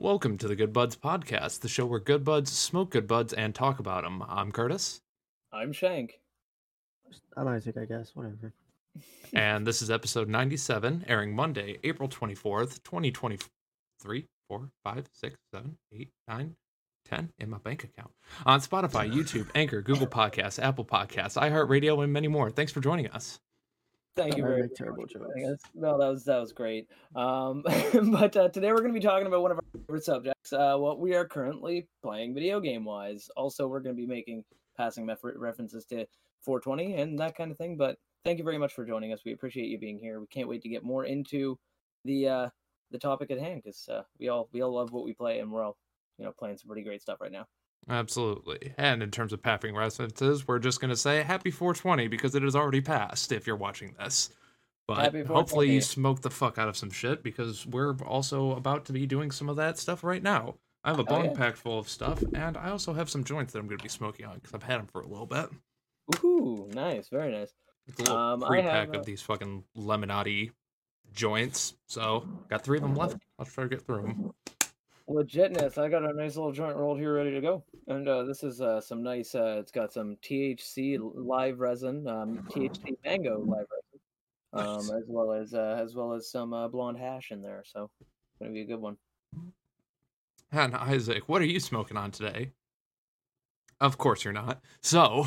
Welcome to the Good Buds Podcast, the show where good buds smoke good buds and talk about them. I'm Curtis. I'm Shank. I'm Isaac, I guess. Whatever. And this is episode 97, airing Monday, April 24th, 2023, 4, 5, 6, 7, 8, 9, 10 in my bank account. On Spotify, YouTube, Anchor, Google Podcasts, Apple Podcasts, iHeartRadio, and many more. Thanks for joining us. Thank you I very make much. terrible jokes. No, that was great. But today we're going to be talking about one of our favorite subjects, what we are currently playing video game wise. Also, we're going to be passing references to 420 and that kind of thing. But thank you very much for joining us. We appreciate you being here. We can't wait to get more into the topic at hand because we all love what we play, and we're all playing some pretty great stuff right now. Absolutely. And in terms of passing references, we're just going to say happy 420 because it has already passed if you're watching this. But hopefully you smoke the fuck out of some shit because we're also about to be doing some of that stuff right now. I have a bong pack full of stuff, and I also have some joints that I'm going to be smoking on because I've had them for a little bit. Ooh, nice. Very nice. It's a little pre-pack of these fucking Lemonade joints. So, got 3 of them left. I'll try to get through them. Legitness. I got a nice little joint rolled here ready to go. And this is some nice, it's got some THC live resin, THC mango live resin, nice. as well as some blonde hash in there. So it's going to be a good one. And Isaac, what are you smoking on today? Of course you're not. So,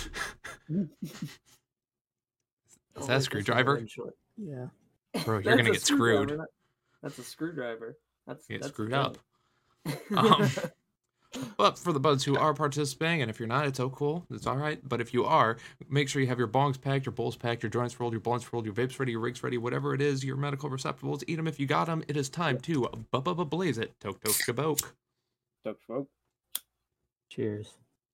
is that a screwdriver? Yeah. Bro, you're going to get screwed. That's a screwdriver. That's screwed up. But for the buds who are participating, and if you're not, it's so cool. It's all right. But if you are, make sure you have your bongs packed, your bowls packed, your joints rolled, your blunts rolled, your vapes ready, your rigs ready, whatever it is, your medical receptacles. Eat them if you got them. It is time to blaze it. Toke toke shaboke. Toke shaboke. Cheers.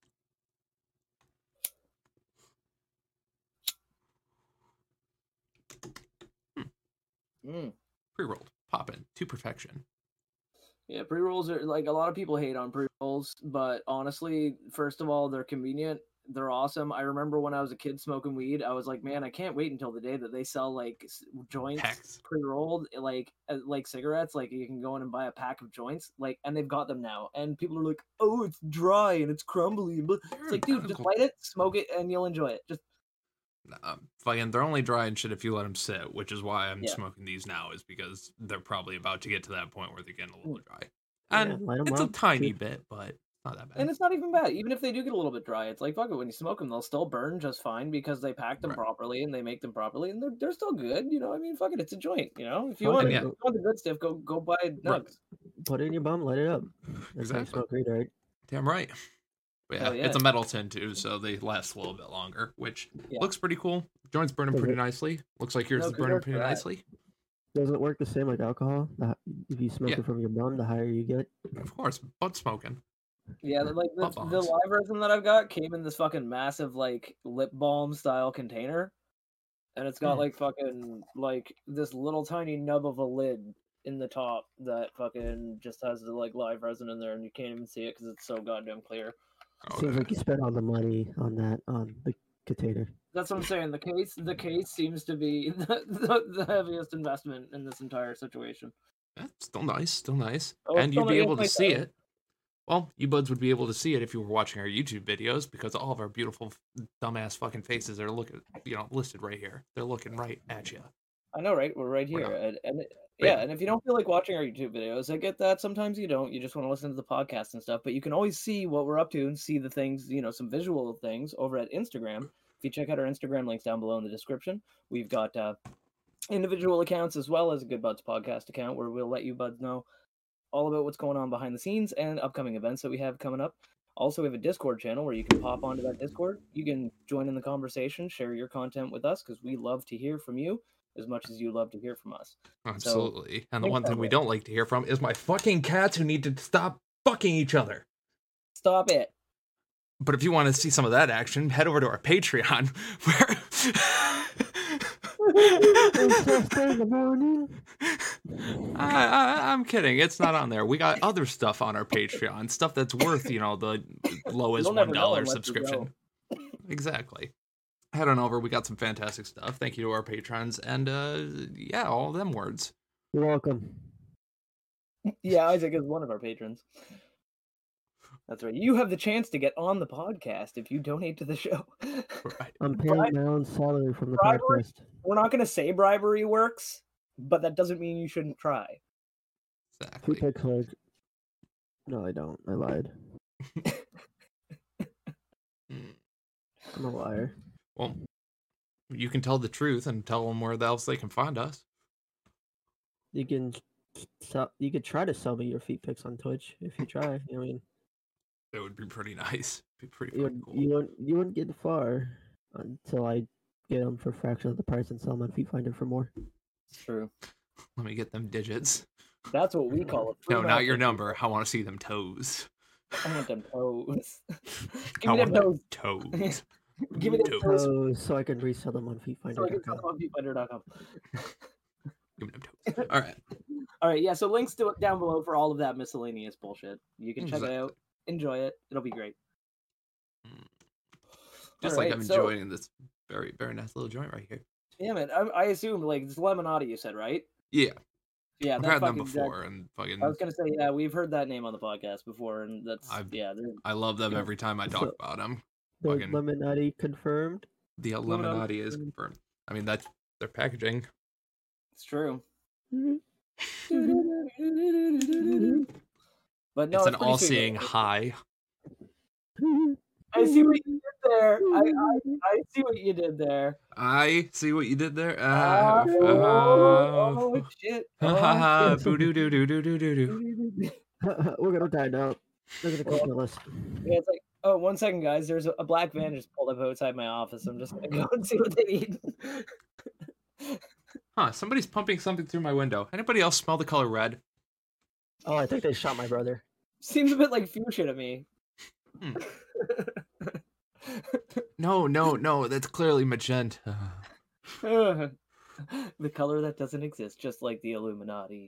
Pre-rolled, poppin' to perfection. Yeah, pre-rolls are like a lot of people hate on pre-rolls, but honestly, first of all, they're convenient. They're awesome. I remember when I was a kid smoking weed, I was like, man, I can't wait until the day that they sell like joints pre-rolled, like cigarettes. Like you can go in and buy a pack of joints, like, and they've got them now. And people are like, oh, it's dry and it's crumbly. But it's like, dude, just light it, smoke it, and you'll enjoy it. Just fucking, they're only dry and shit if you let them sit, which is why I'm smoking these now, is because they're probably about to get to that point where they're getting a little dry. And it's a tiny bit, but it's not that bad. And it's not even bad. Even if they do get a little bit dry, it's like, fuck it, when you smoke them, they'll still burn just fine because they pack them properly and they make them properly, and they're still good, I mean, fuck it, it's a joint, If you want the good stuff, go buy nugs. Put it in your bum, light it up. That's exactly. Smoke weed, right? Damn right. But yeah, it's a metal tin too, so they last a little bit longer, which looks pretty cool. Joint's burning pretty nicely. Looks like yours is burning pretty nicely. Does it work the same like alcohol? If you smoke it from your bum, the higher you get? Of course, butt smoking. Yeah, like the live resin that I've got came in this fucking massive like lip balm style container, and it's got like fucking like this little tiny nub of a lid in the top that fucking just has the like live resin in there, and you can't even see it because it's so goddamn clear. Seems like you spent all the money on the container. That's what I'm saying. The case seems to be the heaviest investment in this entire situation. That's still nice. Oh, and you'd be able to see it. Well, you buds would be able to see it if you were watching our YouTube videos, because all of our beautiful dumbass fucking faces are listed right here. They're looking right at you. I know, right? We're right here. And if you don't feel like watching our YouTube videos, I get that. Sometimes you don't. You just want to listen to the podcast and stuff. But you can always see what we're up to and see the things, some visual things over at Instagram. If you check out our Instagram links down below in the description, we've got individual accounts as well as a Good Buds podcast account where we'll let you buds know all about what's going on behind the scenes and upcoming events that we have coming up. Also, we have a Discord channel where you can pop onto that Discord. You can join in the conversation, share your content with us, because we love to hear from you as much as you love to hear from us. Absolutely. So, and the one thing we don't like to hear from is my fucking cats who need to stop fucking each other. Stop it. But if you want to see some of that action, head over to our Patreon, where... I'm kidding. It's not on there. We got other stuff on our Patreon. Stuff that's worth, the low as $1 subscription. Exactly. Head on over. We got some fantastic stuff. Thank you to our patrons. And, all of them words. You're welcome. Yeah, Isaac is one of our patrons. That's right. You have the chance to get on the podcast if you donate to the show. Right. I'm paying my own salary from the bribery, podcast. We're not going to say bribery works, but that doesn't mean you shouldn't try. Exactly. No, I don't. I lied. I'm a liar. Well, you can tell the truth and tell them where else they can find us. You could try to sell me your feet pics on Twitch if you try. I mean, it would be pretty nice. It'd be pretty cool. You wouldn't get far until I get them for a fraction of the price and sell them on FeetFinder for more. It's true. Let me get them digits. That's what we call it. No, not your number. I want to see them toes. I want them toes. Give me them toes. Give me them toes so I can resell them on FeetFinder.com. So I can sell them on FeetFinder.com. Give me them toes. All right. All right. Yeah. So links to it down below for all of that miscellaneous bullshit. You can check it out. Enjoy it. It'll be great. Just like I'm enjoying this very, very nice little joint right here. Yeah, man. I assume like it's Lemonati. You said, right? Yeah. Yeah, I've heard them before, and fucking. I was gonna say, yeah, we've heard that name on the podcast before, and that's I love them every time I talk about them. The Lemonati confirmed. The Lemonati is confirmed. I mean, that's their packaging. It's true. But no, it's an all-seeing high. I see what you did there. I see what you did there. I see what you did there. Oh shit! Boo doo doo doo doo doo doo. We're gonna die now. They're gonna kill us. Yeah, it's like, oh, 1 second, guys. There's a black van just pulled up outside my office. I'm just gonna go and see what they need. Huh? Somebody's pumping something through my window. Anybody else smell the color red? Oh, I think they shot my brother. Seems a bit like fuchsia to me. No. That's clearly magenta. The color that doesn't exist, just like the Illuminati.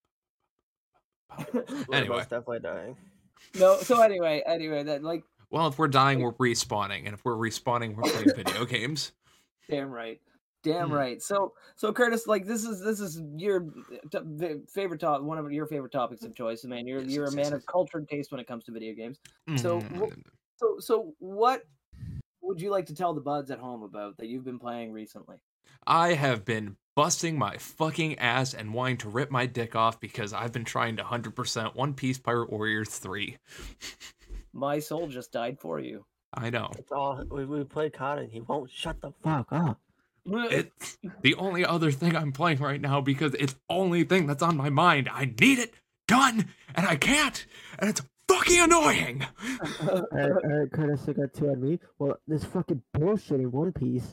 Anyway, definitely dying. No. So anyway, that like. Well, if we're dying, we're respawning, and if we're respawning, we're playing video games. Damn right. Damn right. So Curtis, like this is your favorite one of your favorite topics of choice, man. You're a man of cultured taste when it comes to video games. So what would you like to tell the buds at home about that you've been playing recently? I have been busting my fucking ass and wanting to rip my dick off because I've been trying to 100% One Piece Pirate Warriors 3. My soul just died for you. I know. It's all we played COD and he won't shut the fuck up. It's the only other thing I'm playing right now because it's the only thing that's on my mind. I need it done, and I can't, and it's fucking annoying. All right, Curtis, I got 2 on me. Well, this fucking bullshit in One Piece.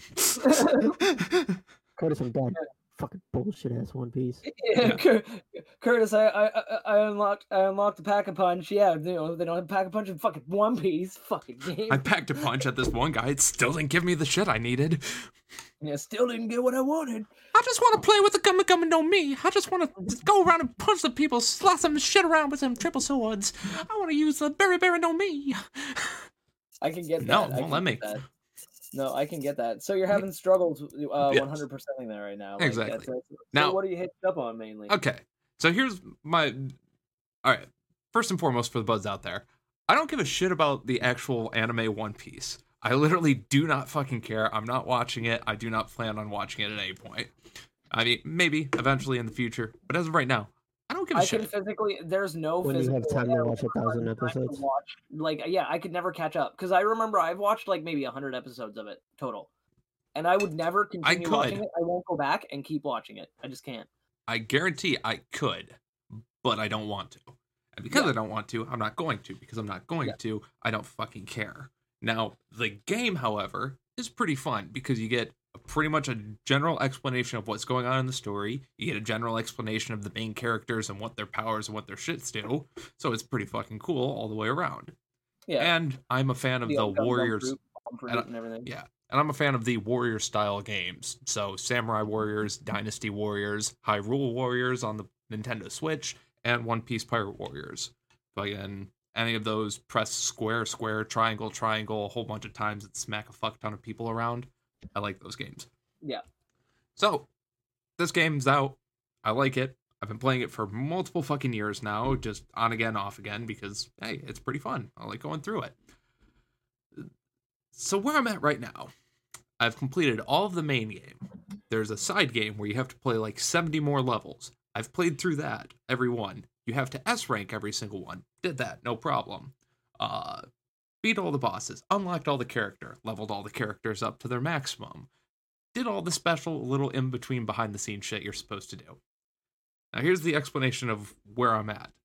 Curtis, I'm done. Fucking bullshit ass One Piece. Yeah. Curtis, I unlocked the Pack-a-Punch. Yeah, they don't have Pack-a-Punch in fucking One Piece. Fucking game. I packed a punch at this one guy. It still didn't give me the shit I needed. Yeah, still didn't get what I wanted. I just want to play with the Gummy no Me. I just want to go around and punch the people, slash some shit around with some triple swords. I want to use the Berry no Me. I can get that. No, won't let me. No, I can get that. So you're having struggles 100%ing that right now. Like, exactly. So now, what are you hitting up on mainly? Okay, so here's my... All right, first and foremost for the buds out there, I don't give a shit about the actual anime One Piece. I literally do not fucking care. I'm not watching it. I do not plan on watching it at any point. I mean, maybe eventually in the future, but as of right now, I don't give a shit. I can physically, there's no when physical... you have time to watch 1,000 episodes. I could never catch up. Because I remember I've watched like maybe 100 episodes of it total. And I would never continue watching it. I won't go back and keep watching it. I just can't. I guarantee I could, but I don't want to. And because I don't want to, I'm not going to. Because I'm not going to, I don't fucking care. Now, the game, however, is pretty fun because you get pretty much a general explanation of what's going on in the story. You get a general explanation of the main characters and what their powers and what their shits do. So it's pretty fucking cool all the way around. Yeah. And I'm a fan of the Warriors. And everything. Yeah. And I'm a fan of the Warrior style games. So Samurai Warriors, Dynasty Warriors, Hyrule Warriors on the Nintendo Switch, and One Piece Pirate Warriors. But again, any of those, press square, triangle, a whole bunch of times and smack a fuck ton of people around. I like those games. Yeah. So, this game's out. I like it. I've been playing it for multiple fucking years now, just on again, off again, because, hey, it's pretty fun. I like going through it. So where I'm at right now, I've completed all of the main game. There's a side game where you have to play like 70 more levels. I've played through that, every one. You have to S rank every single one. Did that, no problem. Beat all the bosses, unlocked all the character, leveled all the characters up to their maximum. Did all the special little in-between behind-the-scenes shit you're supposed to do. Now here's the explanation of where I'm at.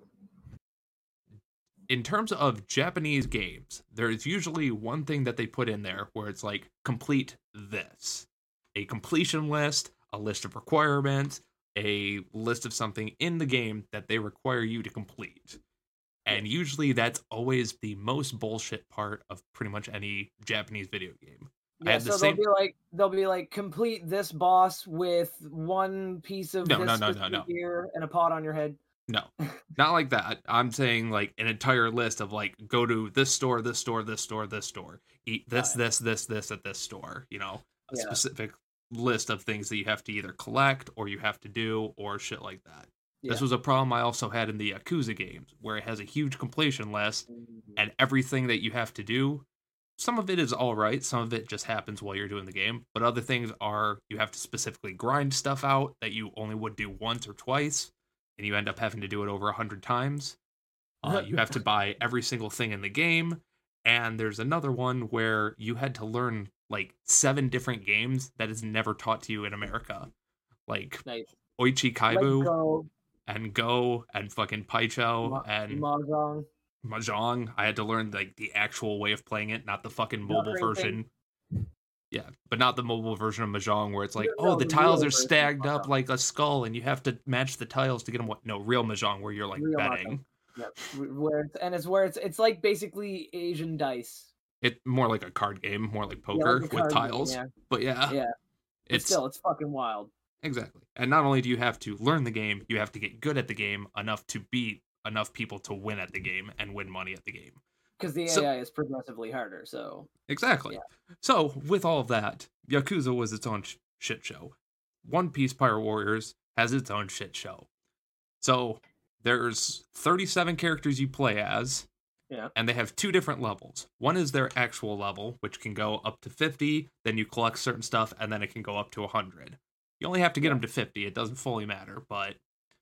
In terms of Japanese games, there's usually one thing that they put in there where it's like, complete this. A completion list, a list of requirements, a list of something in the game that they require you to complete. And usually that's always the most bullshit part of pretty much any Japanese video game. Yeah, so they'll be like complete this boss with one piece of no. gear and a pot on your head. No, not like that. I'm saying like an entire list of like, go to this store, this store, this store, this store, eat this at this store. You know, a specific list of things that you have to either collect or you have to do or shit like that. This was a problem I also had in the Yakuza games, where it has a huge completion list, and everything that you have to do, some of it is alright, some of it just happens while you're doing the game, but other things are, you have to specifically grind stuff out that you only would do once or twice, and you end up having to do it over 100 times. You have to buy every single thing in the game, and there's another one where you had to learn, like, 7 different games that is never taught to you in America. Like, Oichi Kaibu, and Go, and fucking Paicho, and Mahjong. I had to learn like the actual way of playing it, not the fucking mobile version. Yeah, but not the mobile version of Mahjong where it's like, the tiles are stacked up like a skull, and you have to match the tiles to get them. No, real Mahjong where you're like betting. Yep. It's like basically Asian dice. It's more like a card game, more like poker with tiles. Game, but it's fucking wild. Exactly. And not only do you have to learn the game, you have to get good at the game enough to beat enough people to win at the game and win money at the game. Because the AI is progressively harder, so... Exactly. Yeah. So, with all of that, Yakuza was its own shit show. One Piece Pirate Warriors has its own shit show. So, there's 37 characters you play as, and they have 2 different levels. One is their actual level, which can go up to 50, then you collect certain stuff, and then it can go up to 100. You only have to get them to 50. It doesn't fully matter, but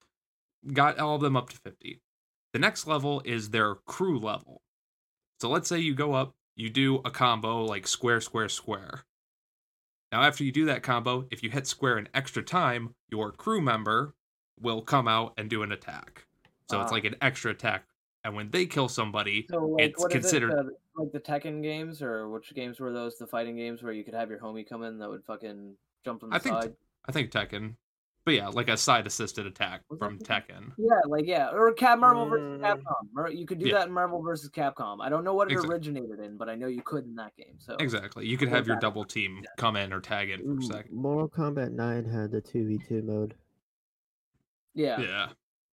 got all of them up to 50. The next level is their crew level. So let's say you go up, you do a combo like square, square, square. Now after you do that combo, if you hit square an extra time, your crew member will come out and do an attack. So it's like an extra attack. And when they kill somebody, it's considered... like the Tekken games, or which games were those? The fighting games where you could have your homie come in that would fucking jump from the side? I think Tekken. But yeah, like a side-assisted attack from Tekken. Yeah, or Marvel vs. Capcom. You could do that in Marvel vs. Capcom. I don't know what it originated in, but I know you could in that game. So exactly. You could have your double team come in or tag in for a second. Mortal Kombat 9 had the 2v2 mode. Yeah. Yeah.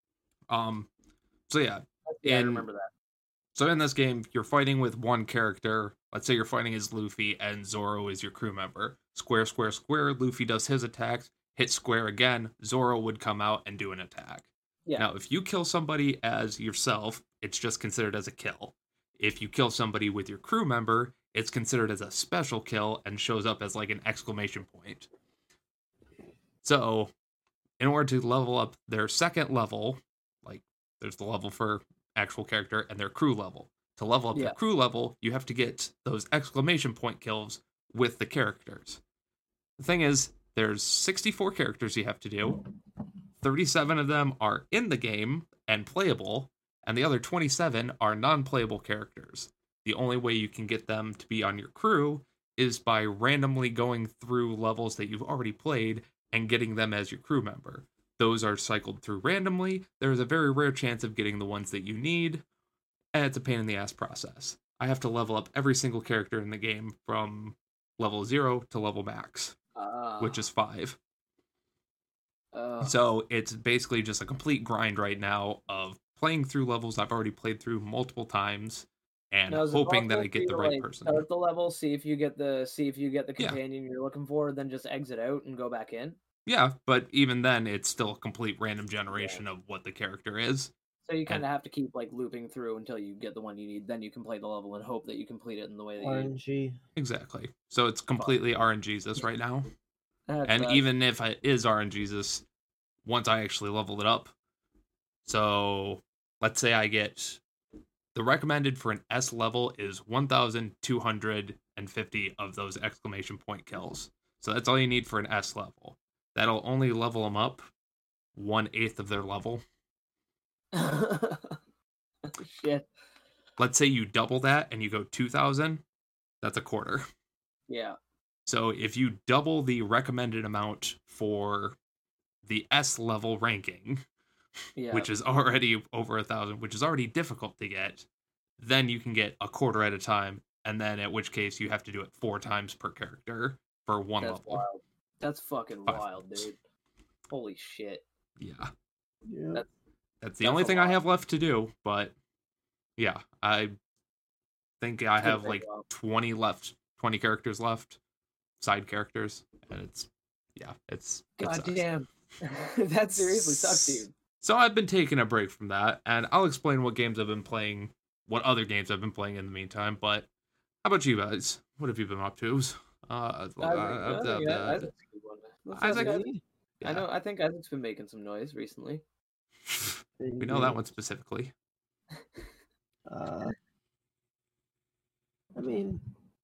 So yeah. I remember that. So in this game, you're fighting with one character. Let's say you're fighting as Luffy and Zoro is your crew member. Square, square, square. Luffy does his attacks. Hit square again. Zoro would come out and do an attack. Yeah. Now, if you kill somebody as yourself, it's just considered as a kill. If you kill somebody with your crew member, it's considered as a special kill and shows up as like an exclamation point. So, in order to level up their second level, like there's the level for actual character and their crew level. To level up their crew level, you have to get those exclamation point kills with the characters. The thing is, there's 64 characters you have to do. 37 of them are in the game and playable, and the other 27 are non-playable characters. The only way you can get them to be on your crew is by randomly going through levels that you've already played and getting them as your crew member. Those are cycled through randomly. There's a very rare chance of getting the ones that you need, and it's a pain in the ass process. I have to level up every single character in the game from level 0 to level max, which is 5. So it's basically just a complete grind right now of playing through levels I've already played through multiple times and hoping that I get the right person. Start the level, see if you get the companion you're looking for, then just exit out and go back in. Yeah, but even then, it's still a complete random generation of what the character is. So you kind of have to keep like looping through until you get the one you need. Then you can play the level and hope that you complete it in the way that RNG. Exactly. So it's completely RNGesus right now. And sucks. even if it is RNGesus, once I actually leveled it up, so let's say I get the recommended for an S level is 1,250 of those exclamation point kills. So that's all you need for an S level. That'll only level them up 1/8 of their level. Shit. Let's say you double that and you go 2,000, that's a quarter. Yeah. So if you double the recommended amount for the S level ranking, which is already over 1,000, which is already difficult to get, then you can get a quarter at a time, and then at which case you have to do it 4 times per character for one level. Wild. That's fucking wild, dude. Holy shit. Yeah. That's the only thing I have left to do, but yeah, I think I have like 20 characters left, side characters, and it's God damn. That seriously sucks, dude. So I've been taking a break from that, and I'll explain what games I've been playing, what other games I've been playing in the meantime. But how about you guys? What have you been up to? Isaac, I think Isaac's been making some noise recently. We know that one specifically. I mean,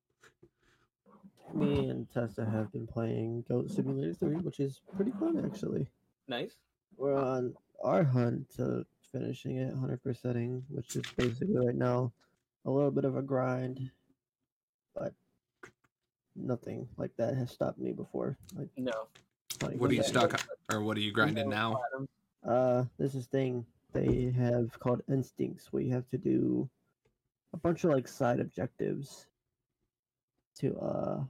me and Tessa have been playing Goat Simulator 3, which is pretty fun, actually. Nice. We're on our hunt to finishing it 100%ing, which is basically right now a little bit of a grind, but nothing like that has stopped me before. Like, no. What are you stuck, or what are you grinding now? This is thing they have called Instincts, where you have to do a bunch of like side objectives to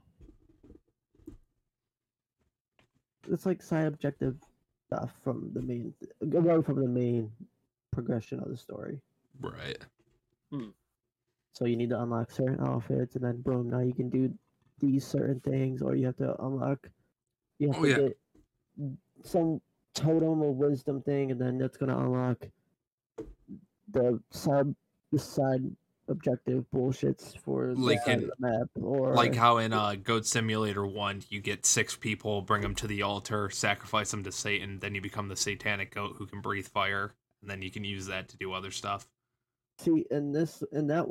it's like side objective stuff from the main progression of the story. Right. So you need to unlock certain outfits, and then boom, now you can do these certain things, or you have to unlock. You have to get some totem of wisdom thing, and then that's gonna unlock the side objective bullshits for the side of the map, or like how in Goat Simulator 1 you get 6 people, bring them to the altar, sacrifice them to Satan, then you become the satanic goat who can breathe fire, and then you can use that to do other stuff. See, in this one, that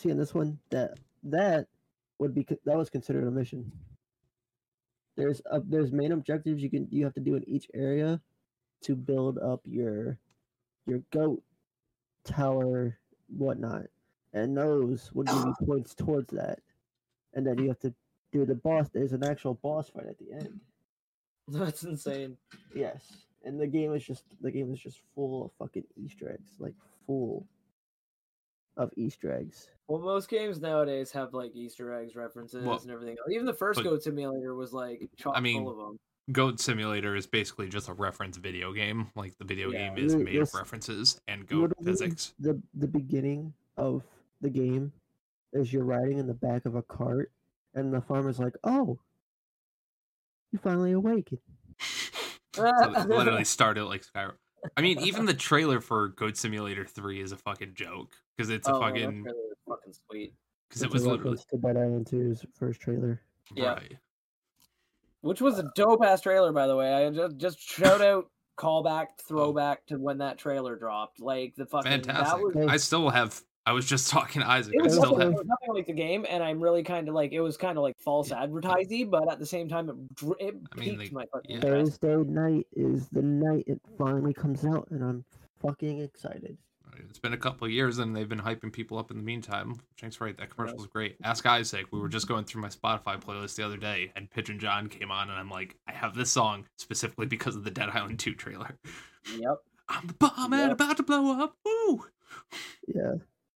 was considered a mission. There's main objectives you have to do in each area to build up your goat tower, whatnot, and those will give you points towards that. And then you have to do the boss. There's an actual boss fight at the end. That's insane. Yes, and the game is just full of fucking Easter eggs, like full of Easter eggs. Well, most games nowadays have like Easter eggs references and everything. Even the first Goat Simulator was like chock full of them. Goat Simulator is basically just a reference video game. Like the video game is made of references and goat physics. The beginning of the game is you're riding in the back of a cart, and the farmer's like, "Oh, you finally awakened." So it literally started like Skyrim. I mean, even the trailer for Goat Simulator 3 is a fucking joke because it's a fucking sweet. Because it was literally to Dead Island 2's first trailer. Yeah. Right. Which was a dope ass trailer, by the way. I just shout out, callback, throwback to when that trailer dropped. Like the fucking fantastic. I was just talking to Isaac. It was nothing like the game, and I'm really kind of like it was kind of like false advertising, but at the same time, it piqued my fucking interest. Thursday night is the night it finally comes out, and I'm fucking excited. It's been a couple of years, and they've been hyping people up in the meantime. Thanks, right? That commercial was great. Ask Isaac. We were just going through my Spotify playlist the other day, and Pigeon John came on, and I'm like, I have this song specifically because of the Dead Island 2 trailer. Yep. I'm the bomb and about to blow up. Woo! Yeah.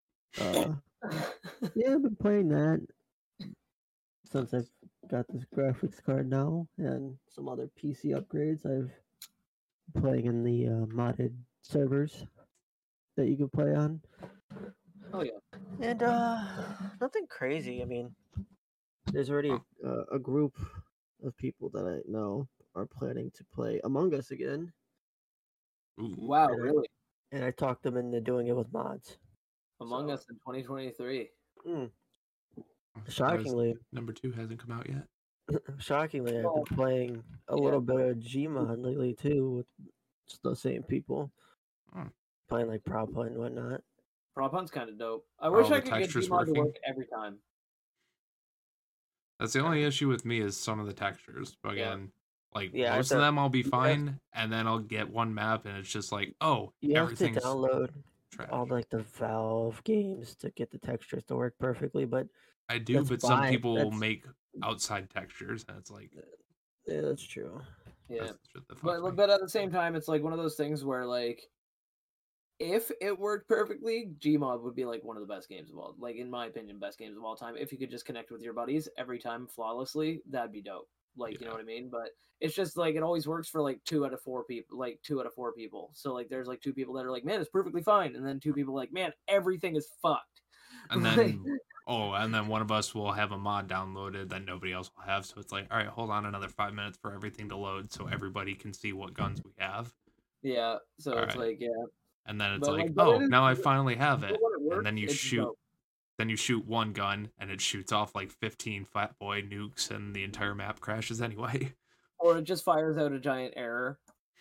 Yeah, I've been playing that since I've got this graphics card now, and some other PC upgrades. I've been playing in the modded servers that you can play on. Oh yeah. And nothing crazy. I mean, there's already a group of people that I know are planning to play Among Us again. Ooh. Wow, really? And I talked them into doing it with mods. Among Us in 2023. Shockingly, number 2 hasn't come out yet. Shockingly, I've been playing a little bit of Gmod lately too with the same people. Playing like Prop Hunt and whatnot. Prop Hunt's kind of dope. I wish I could get Gmod to work every time. That's the only issue with me is some of the textures. But again, most of them I'll be fine, and then I'll get one map and it's just like, you have to download all like the Valve games to get the textures to work perfectly. But I do, but some people make outside textures, and it's like, yeah, that's true. Yeah, but at the same time, it's like one of those things where like, if it worked perfectly, Gmod would be like one of the best games of all, like in my opinion, best games of all time. If you could just connect with your buddies every time flawlessly, that'd be dope. Like, you know what I mean? But it's just like it always works for like 2 out of 4 people. Like 2 out of 4 people. So like, there's like 2 people that are like, man, it's perfectly fine, and then 2 people like, man, everything is fucked. And then and then one of us will have a mod downloaded that nobody else will have. So it's like, all right, hold on another 5 minutes for everything to load so everybody can see what guns we have. Yeah. So all it's like, yeah. And then it's now I finally have it. And then you shoot. Then you shoot one gun and it shoots off like 15 Fat Boy nukes and the entire map crashes anyway. Or it just fires out a giant error.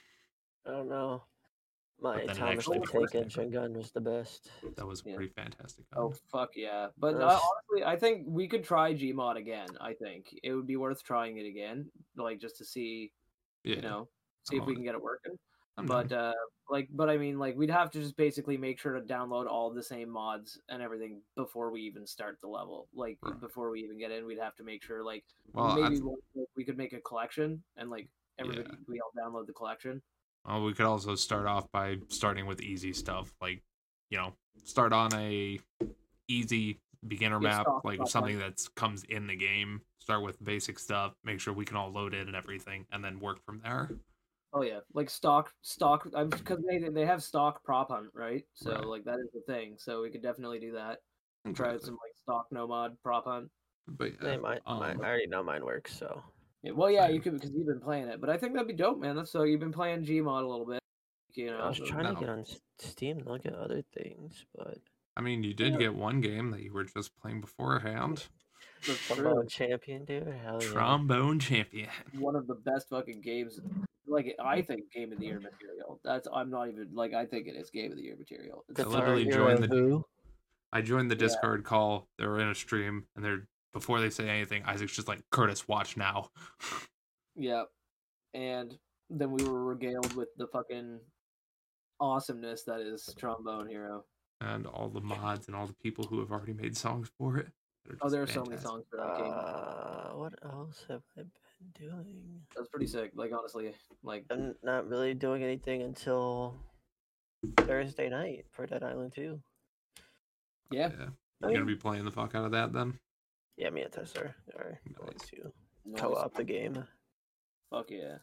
I don't know. My Thomas the Tank Engine gun was the best. That was pretty fantastic gun. Oh, fuck yeah. But honestly, I think we could try Gmod again, I think. It would be worth trying it again, like just to see, see if we can get it working. But I mean, like we'd have to just basically make sure to download all the same mods and everything before we even start the level. Like before we even get in, we'd have to make sure maybe we could make a collection and like everybody we all download the collection. Well, we could also start off by starting with easy stuff, like start on a easy beginner map, like something that comes in the game. Start with basic stuff, make sure we can all load it and everything, and then work from there. Oh yeah, like stock. Because they have stock Prop Hunt, right? So like that is the thing. So we could definitely do that. Try out some like stock no mod Prop Hunt. But I already know mine works. So you could because you've been playing it. But I think that'd be dope, man. So you've been playing Gmod a little bit. I was trying to get on Steam to look at other things, but I mean, you did get one game that you were just playing beforehand. Trombone Champion, dude. Hell yeah. Trombone Champion. One of the best fucking games. Like I think Game of the Year material. I'm not even like I think it is Game of the Year material. I literally joined the Discord call. They were in a stream, and before they say anything, Isaac's just like, Curtis, watch now. Yeah, and then we were regaled with the fucking awesomeness that is Trombone Hero. And all the mods and all the people who have already made songs for it. There are so many songs for that game. What else have I been doing? That's pretty sick. Like honestly, like I'm not really doing anything until Thursday night for Dead Island 2. Yeah. You're gonna be playing the fuck out of that then? Yeah, me and Tessa are going to co-op the game. Fuck yeah.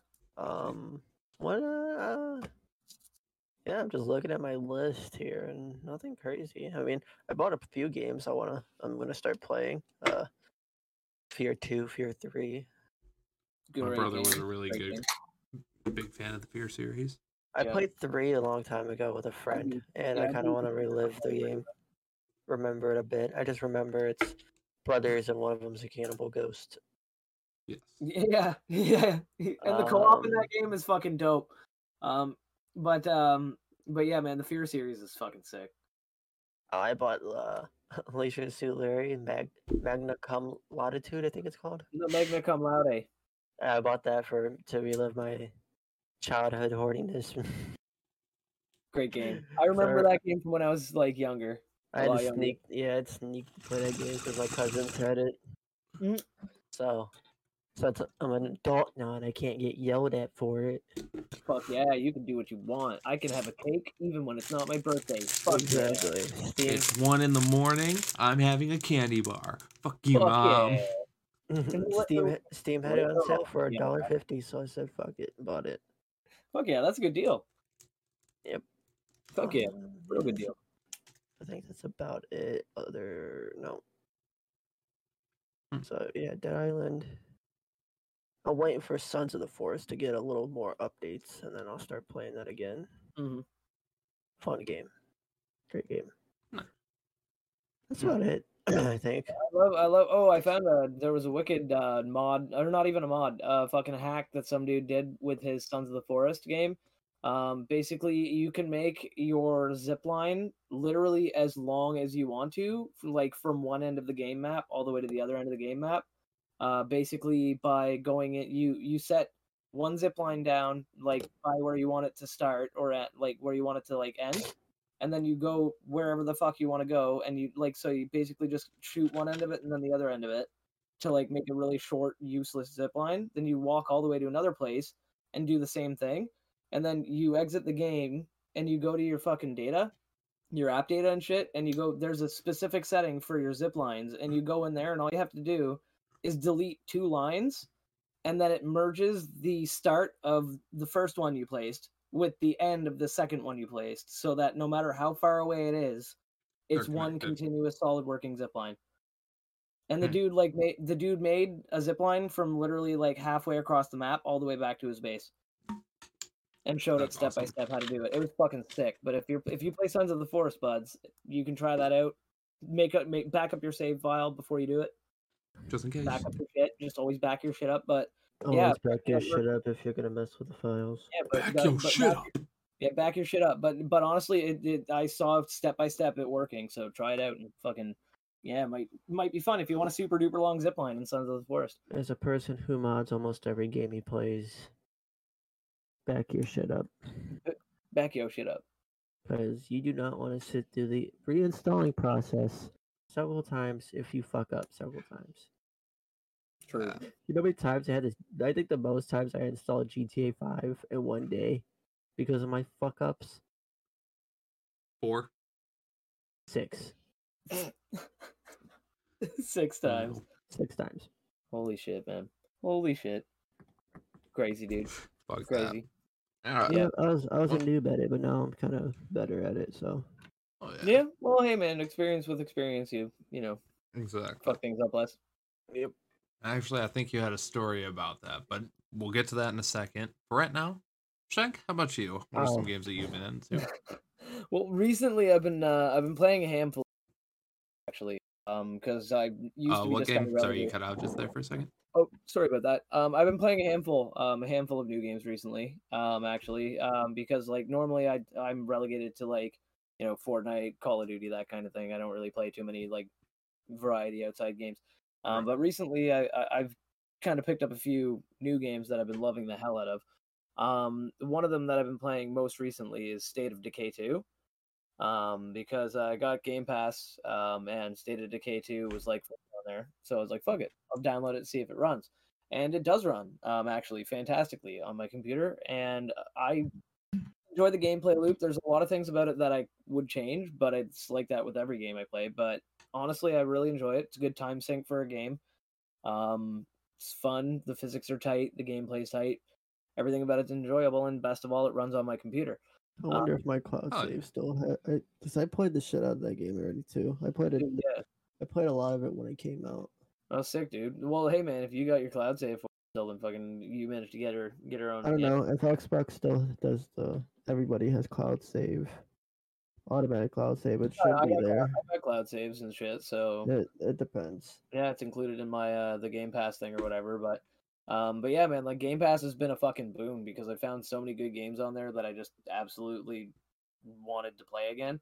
Yeah, I'm just looking at my list here and nothing crazy. I mean, I bought a few games I'm gonna start playing. Fear 2, Fear 3. My brother was a really big fan of the Fear series. I played 3 a long time ago with a friend, and I kind of want to relive the game. Remember it a bit. I just remember it's brothers and one of them's a cannibal ghost. Yes. Yeah. And the co-op in that game is fucking dope. But yeah, man, the Fear series is fucking sick. I bought Leisure Suit Larry Magna Cum Latitude, I think it's called. The Magna Cum Laude. I bought that to relive my childhood horniness. Great game. I remember that game from when I was like younger. I'd sneak to play that game because my cousins had it. Mm-hmm. So I'm an adult now and I can't get yelled at for it. Fuck yeah, you can do what you want. I can have a cake even when it's not my birthday. Fuck exactly. Yeah. It's 1 a.m. I'm having a candy bar. Fuck you, Mom. Yeah. Steam had it on sale for $1.50, so I said fuck it and bought it. Fuck yeah, that's a good deal. Yep. Fuck yeah, real good deal. I think that's about it. So yeah, Dead Island. I'm waiting for Sons of the Forest to get a little more updates, and then I'll start playing that again. Mm-hmm. Fun game, great game. Nice. That's about it, I think. I love. Oh, I found there was a wicked mod, or not even a mod, fucking hack that some dude did with his Sons of the Forest game. Basically, you can make your zipline literally as long as you want to, like from one end of the game map all the way to the other end of the game map. Basically, by going in, you set one zipline down like by where you want it to start, or at like where you want it to like end, and then you go wherever the fuck you want to go, and you like so you basically just shoot one end of it and then the other end of it to like make a really short, useless zipline. Then you walk all the way to another place and do the same thing, and then you exit the game and you go to your fucking data, your app data and shit, and you go. There's a specific setting for your zip lines, and you go in there, and all you have to do is delete 2 lines, and then it merges the start of the first one you placed with the end of the second one you placed, so that no matter how far away it is, it's one continuous solid working zipline. And the dude made a zipline from literally like halfway across the map all the way back to his base, and showed it step by step how to do it. It was fucking sick. But if you play Sons of the Forest, buds, you can try that out. Back up your save file before you do it. Just in case. Back up your shit. Just always back your shit up. But always back your shit up if you're gonna mess with the files. Yeah, back your shit up. Yeah, back your shit up. But honestly, I saw step by step it working. So try it out and fucking might be fun if you want a super duper long zipline in Sons of the Forest. As a person who mods almost every game he plays, back your shit up. Back your shit up. Because you do not want to sit through the reinstalling process several times if you fuck up several times. True. You know how many times I had this? I think the most times I installed GTA 5 in one day because of my fuck ups. 4. 6. 6 times. 6 times. Holy shit, man. Holy shit. Crazy, dude. Fuck crazy. Yeah, I was a noob at it, but now I'm kind of better at it. So. Oh, yeah. Well, hey, man. Experience with experience, you know. Exactly. Fuck things up less. Yep. Actually, I think you had a story about that, but we'll get to that in a second. For right now, Shank, how about you? What are some games that you've been into? Well, recently I've been playing a handful, actually. Because I used to be what just game? Kind of Sorry, you cut out just there for a second. Oh, sorry about that. I've been playing a handful of new games recently. Actually, because like normally I'm relegated to like Fortnite, Call of Duty, that kind of thing. I don't really play too many like variety outside games. But recently I've kind of picked up a few new games that I've been loving the hell out of. One of them that I've been playing most recently is State of Decay 2. Because I got Game Pass, and State of Decay 2 was like on there, so I was like, "Fuck it, I'll download it and see if it runs," and it does run, actually fantastically on my computer, and I enjoy the gameplay loop. There's a lot of things about it that I would change, but it's like that with every game I play. But honestly, I really enjoy it. It's a good time sink for a game. It's fun. The physics are tight. The gameplay's tight. Everything about it's enjoyable, and best of all, it runs on my computer. I wonder if my cloud save still has, because I played the shit out of that game already too. I played it. Yeah. I played a lot of it when it came out. Oh, sick, dude. Well, hey, man, if you got your cloud save still, then fucking you managed to get her own. I don't know if Xbox still does everybody has cloud save, automatic cloud save. It should be there. I got cloud saves and shit, so it depends. Yeah, it's included in my the Game Pass thing or whatever, but yeah, man, like Game Pass has been a fucking boon because I found so many good games on there that I just absolutely wanted to play again.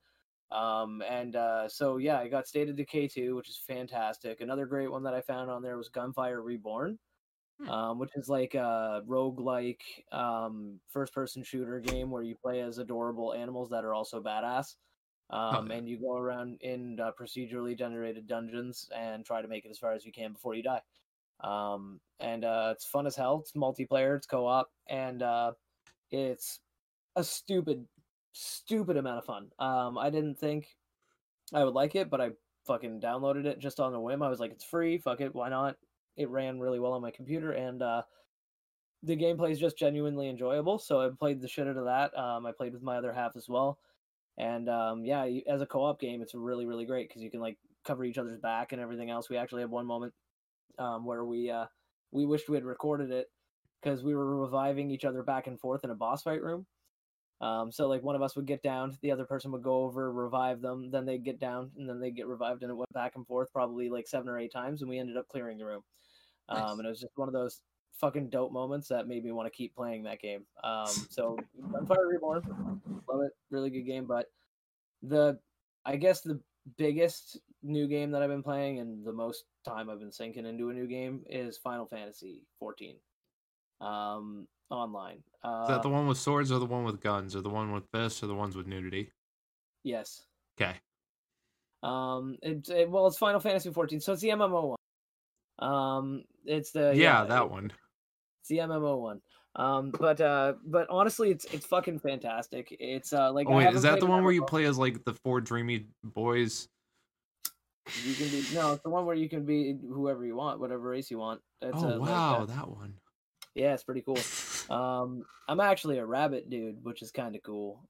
So yeah, I got State of Decay 2, which is fantastic. Another great one that I found on there was Gunfire Reborn, which is like a roguelike first-person shooter game where you play as adorable animals that are also badass. And you go around in procedurally generated dungeons and try to make it as far as you can before you die. It's fun as hell. It's multiplayer, it's co-op, and it's a stupid amount of fun. I didn't think I would like it, but I fucking downloaded it just on a whim. I was like, it's free, fuck it, why not? It ran really well on my computer, and the gameplay is just genuinely enjoyable, so I played the shit out of that. I played with my other half as well, and yeah, as a co-op game, it's really, really great because you can like cover each other's back and everything else. We actually have one moment where we we wished we had recorded it because we were reviving each other back and forth in a boss fight room. So like one of us would get down, the other person would go over, revive them, then they'd get down, and then they'd get revived, and it went back and forth probably like 7 or 8 times, and we ended up clearing the room. Nice. And it was just one of those fucking dope moments that made me want to keep playing that game. So Gunfire Reborn, love it, really good game. But I guess the biggest new game that I've been playing and the most time I've been sinking into a new game is Final Fantasy 14. Online. Is that the one with swords or the one with guns or the one with fists or the ones with nudity? Yes. Okay. It's Final Fantasy 14, so it's the MMO one. It's the that one. It's the MMO one. But honestly, it's fucking fantastic. It's like. Oh wait, is that the one where you play as like the 4 dreamy boys? You can be it's the one where you can be whoever you want, whatever race you want. It's, wow, that one. Yeah, it's pretty cool. I'm actually a rabbit dude, which is kind of cool.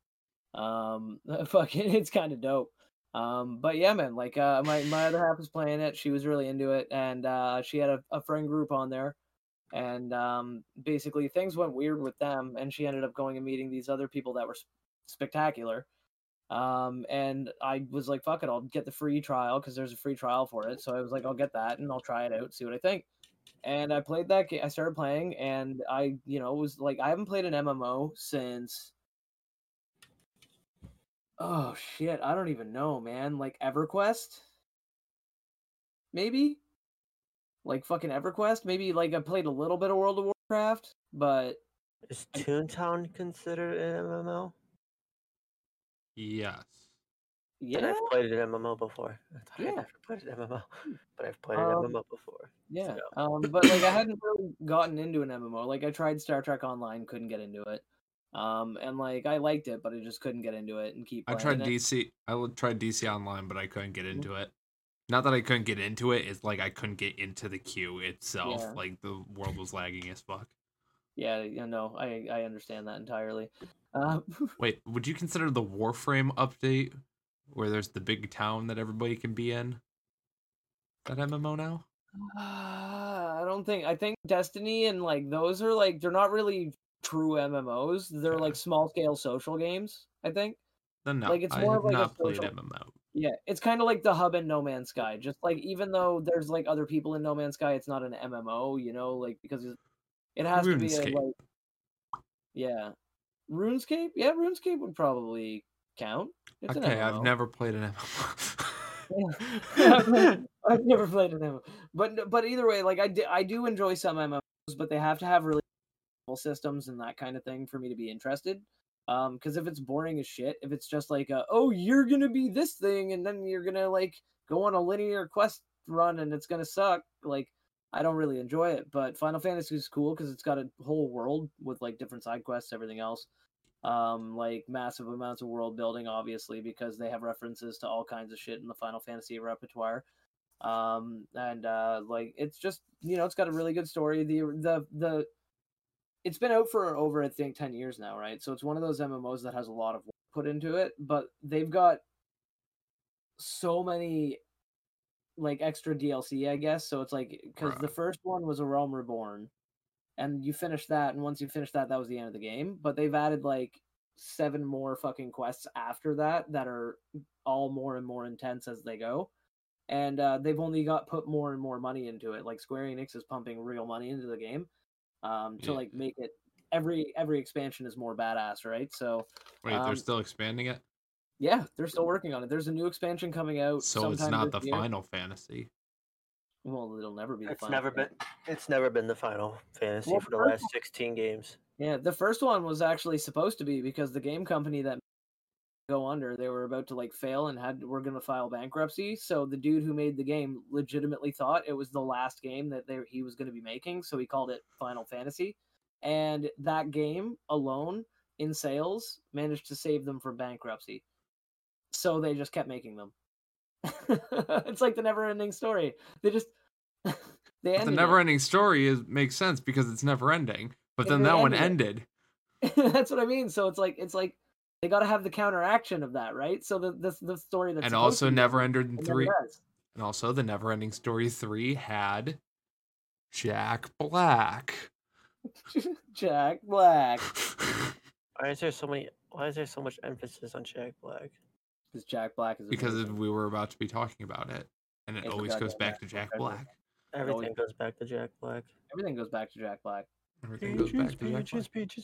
It's kind of dope. But yeah, man, like my other half was playing it. She was really into it, and she had a friend group on there, and basically things went weird with them, and she ended up going and meeting these other people that were spectacular. And I was like, fuck it, I'll get the free trial because there's a free trial for it. So I was like, I'll get that and I'll try it out, see what I think. And I played that game. I started playing, and I, was like, I haven't played an MMO since. Oh shit, I don't even know, man. Like EverQuest, maybe. Like fucking EverQuest, maybe. Like I played a little bit of World of Warcraft, but is Toontown considered an MMO? Yes. Yeah, and I've played an MMO before. I never played an MMO, but I've played an MMO before. Yeah, so. But like I hadn't really gotten into an MMO. Like I tried Star Trek Online, couldn't get into it. And like I liked it, but I just couldn't get into it and keep playing. I tried DC Online, but I couldn't get into it. Not that I couldn't get into it, it's like I couldn't get into the queue itself. Yeah. Like the world was lagging as fuck. Yeah, I understand that entirely. Wait, would you consider the Warframe update where there's the big town that everybody can be in that MMO now? I think Destiny and like those are like, they're not really true MMOs. They're like small scale social games, I think. Then no, like it's more of like not played MMO. Yeah, it's kind of like the hub in No Man's Sky. Just like, even though there's like other people in No Man's Sky, it's not an MMO, like because it has to be like, yeah, RuneScape. Yeah, RuneScape would probably count. It's okay, I've never played an MMO. I've never played an MMO, but either way, like I do enjoy some MMOs, but they have to have really systems and that kind of thing for me to be interested. Because if it's boring as shit, if it's just like, you're gonna be this thing, and then you're gonna like go on a linear quest run, and it's gonna suck, like I don't really enjoy it. But Final Fantasy is cool because it's got a whole world with like different side quests, everything else. Like massive amounts of world building, obviously, because they have references to all kinds of shit in the Final Fantasy repertoire. And like it's just, it's got a really good story. The it's been out for over, I think, 10 years now, right? So it's one of those MMOs that has a lot of work put into it, but they've got so many like extra DLC, I guess. So it's like, because the first one was A Realm Reborn, and you finish that, and once you finish that, that was the end of the game. But they've added like 7 more fucking quests after that are all more and more intense as they go. And they've only put more and more money into it. Like Square Enix is pumping real money into the game. To like make it, every expansion is more badass, right? So wait, they're still expanding it? Yeah, they're still working on it. There's a new expansion coming out. So it's not the Final Fantasy. Well, it'll never be. It's never been the Final Fantasy for the last 16 games. Yeah, the first one was actually supposed to be, because the game company that go under, they were about to like fail and were going to file bankruptcy. So the dude who made the game legitimately thought it was the last game that he was going to be making, so he called it Final Fantasy. And that game alone in sales managed to save them from bankruptcy. So they just kept making them. It's like the never-ending story. The never-ending story makes sense because it's never-ending. But then that one ended. That's what I mean. So it's like they got to have the counteraction of that, right? So the story that's, and also Neverending 3, and also the Neverending Story 3 had Jack Black. Jack Black. Why is there so much emphasis on Jack Black? Because Jack Black is because amazing. we were about to be talking about it, and it always goes back to Jack Black. Everything goes back to Jack Black. Everything goes back to Jack Black. Everything goes back to Jack Black. Peaches.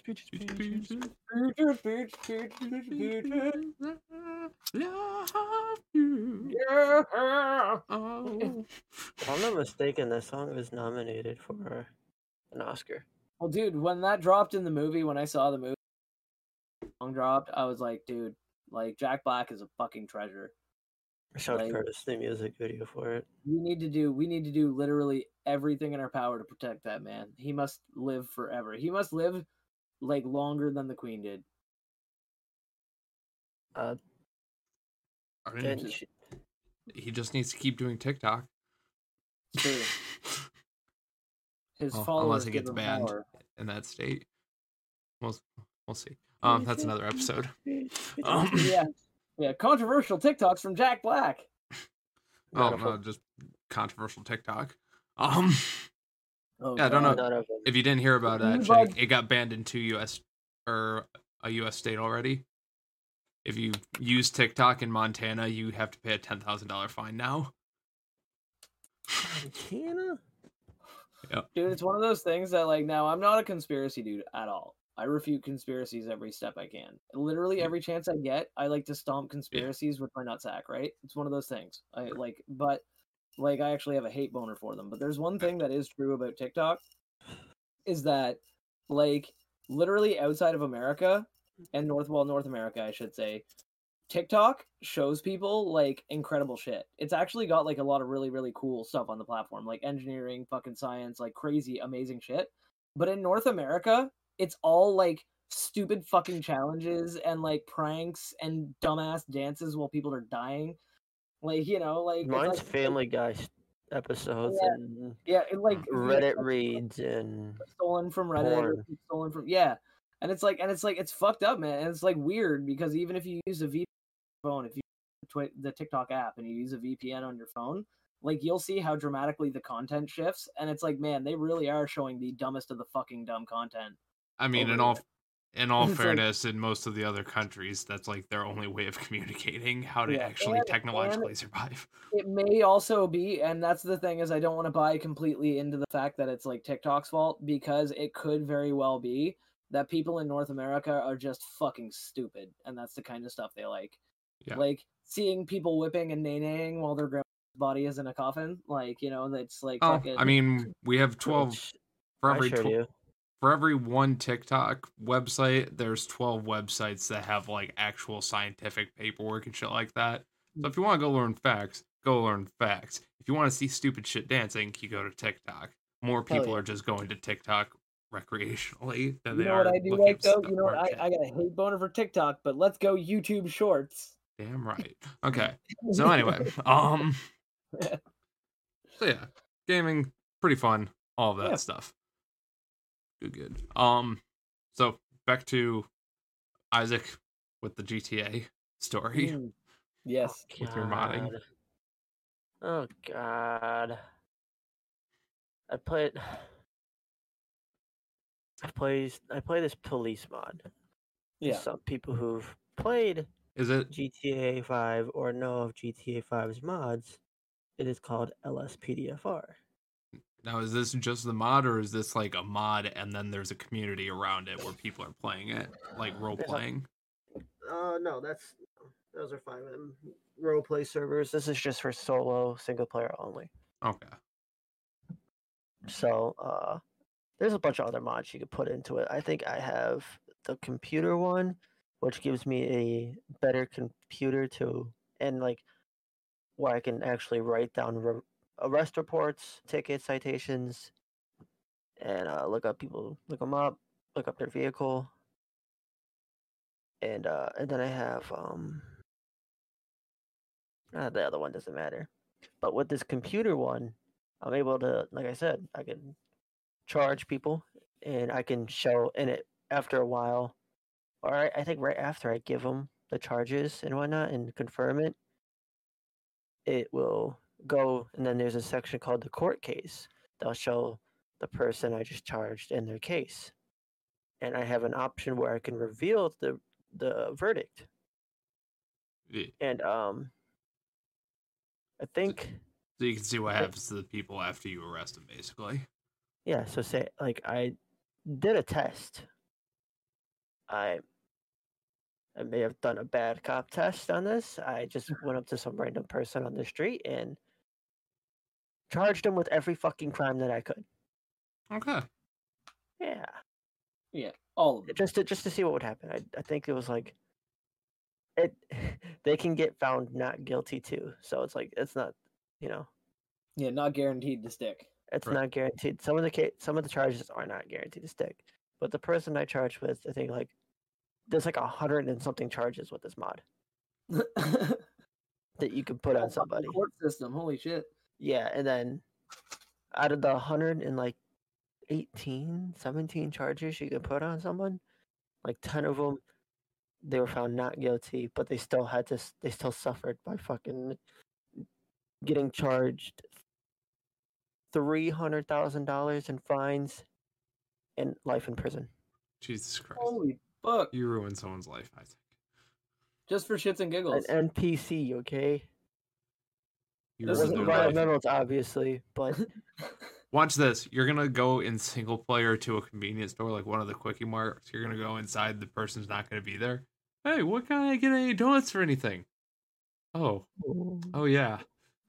Love you. Yeah. Oh. If I'm not mistaken, that song was nominated for an Oscar. Well, dude, when that dropped in the movie, when I saw the movie, song dropped, I was like, dude, like Jack Black is a fucking treasure. I showed Curtis the music video for it. We need to do literally everything in our power to protect that man. He must live forever. He must live like longer than the Queen did. He just needs to keep doing TikTok. It's true. His followers, unless he gets banned in that state. We'll see. That's another episode. Yeah, controversial TikToks from Jack Black. Just controversial TikTok. I don't know if you didn't hear about that, Jake. It got banned in a U.S. state already. If you use TikTok in Montana, you have to pay a $10,000 fine now. Montana? Yep. Dude, it's one of those things that, like, now I'm not a conspiracy dude at all. I refute conspiracies every step I can. Literally every chance I get, I like to stomp conspiracies with my nutsack, right? It's one of those things. I actually have a hate boner for them. But there's one thing that is true about TikTok, is that, like, literally outside of America, and North America, I should say, TikTok shows people, like, incredible shit. It's actually got, like, a lot of really, really cool stuff on the platform, like engineering, fucking science, like, crazy, amazing shit. But in North America, it's all, like, stupid fucking challenges and, like, pranks and dumbass dances while people are dying. Like, you know, like... Mine's Family Guy episodes and Reddit reads and... Stolen from Reddit, stolen from... Yeah. And it's fucked up, man. And it's, like, weird, because even if you use a VPN phone, if you use the TikTok app and you use a VPN on your phone, like, you'll see how dramatically the content shifts. And it's like, man, they really are showing the dumbest of the fucking dumb content. I mean, in all fairness, in most of the other countries, that's like their only way of communicating how to actually technologically survive. It may also be, and that's the thing, is I don't want to buy completely into the fact that it's like TikTok's fault, because it could very well be that people in North America are just fucking stupid, and that's the kind of stuff they like. Yeah. Like seeing people whipping and nay-naying while their grandma's body is in a coffin, like, you know, that's like. I mean, we have 12 for every one TikTok website, there's 12 websites that have like actual scientific paperwork and shit like that. So if you want to go learn facts, go learn facts. If you want to see stupid shit dancing, you go to TikTok. More people are just going to TikTok recreationally than they are. What I do like though? You know what? I got a hate boner for TikTok, but let's go YouTube Shorts. Damn right. Okay. So anyway, so yeah, gaming, pretty fun, all of that stuff. Good. So back to Isaac with the GTA story. Yes. With your modding. Oh God. I play this police mod. Yeah. Some people who've played GTA 5 or know of GTA 5's mods, it is called LSPDFR. Now, is this just the mod, or is this like a mod and then there's a community around it where people are playing it, like role playing? No, those are fine. Role play servers. This is just for solo, single player only. Okay. So, there's a bunch of other mods you could put into it. I think I have the computer one, which gives me a better computer and like where I can actually write down arrest reports, tickets, citations, and look them up, look up their vehicle, and then I have the other one doesn't matter, but with this computer one, I'm able to, like I said, I can charge people, and I can show in it after a while, or I think right after I give them the charges and whatnot and confirm it, it will go, and then there's a section called the court case. They'll show the person I just charged and their case. And I have an option where I can reveal the verdict. Yeah. And I think so you can see what happens to the people after you arrest them, basically. Yeah, so say like I did a test. I may have done a bad cop test on this. I just went up to some random person on the street and charged him with every fucking crime that I could. Okay. Yeah, all of them. Just to see what would happen. I think it was like it. They can get found not guilty too, so it's like it's not, Yeah, not guaranteed to stick. It's not guaranteed. Some of the charges are not guaranteed to stick, but the person I charged with, I think like there's like 100 and something charges with this mod that you can put on somebody. Court system, holy shit. Yeah, and then out of the 100 and like 17 charges you could put on someone, like 10 of them they were found not guilty, but they still suffered by fucking getting charged $300,000 in fines and life in prison. Jesus Christ! Holy fuck! You ruined someone's life, I think. Just for shits and giggles. An NPC, okay? It wasn't environmentals, obviously, but watch this. You're gonna go in single player to a convenience store, like one of the Quickie Marts. You're gonna go inside. The person's not gonna be there. Hey, what can I get? Any donuts or anything? Oh yeah.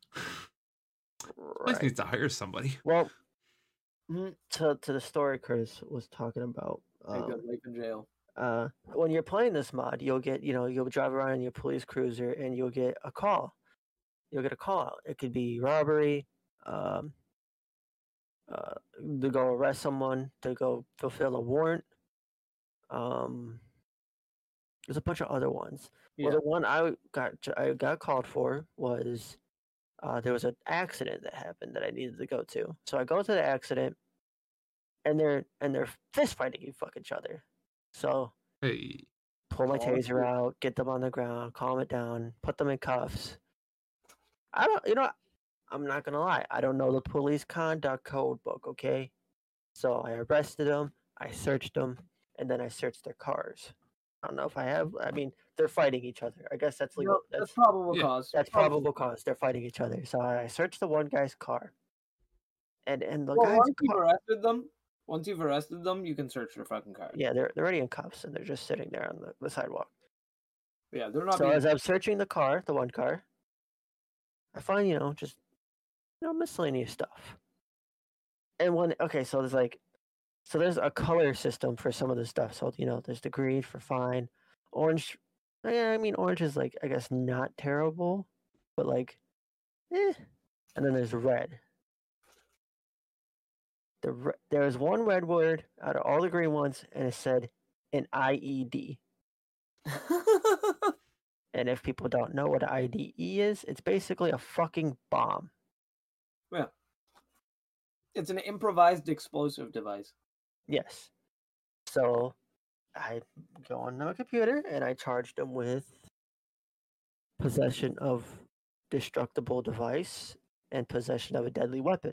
Place needs to hire somebody. Well, to the story Chris was talking about. Life in jail. When you're playing this mod, you'll get, you'll drive around in your police cruiser and you'll get a call. You'll get a call. It could be robbery, to go arrest someone, to go fulfill a warrant. There's a bunch of other ones. Yeah. Well, the one I got called for was there was an accident that happened that I needed to go to. So I go to the accident, and they're fist fighting each other. So pull my taser out, get them on the ground, calm it down, put them in cuffs. I'm not gonna lie. I don't know the police conduct code book, okay? So I arrested them, I searched them, and then I searched their cars. I don't know if I have. I mean, they're fighting each other. I guess that's legal. No, that's probable cause. That's probable cause. They're fighting each other. So I searched the one guy's car, and the guy's once you've arrested them, you can search their fucking car. Yeah, they're already in cuffs and they're just sitting there on the sidewalk. Yeah, they're not. So as I'm searching the one car, I find just miscellaneous stuff. And there's a color system for some of the stuff. So, there's the green for fine. Orange, orange is like, I guess, not terrible, but like, And then there's red. There's one red word out of all the green ones, and it said an IED. And if people don't know what an IED is, it's basically a fucking bomb. Yeah. It's an improvised explosive device. Yes. So I go on the computer and I charged him with possession of destructible device and possession of a deadly weapon.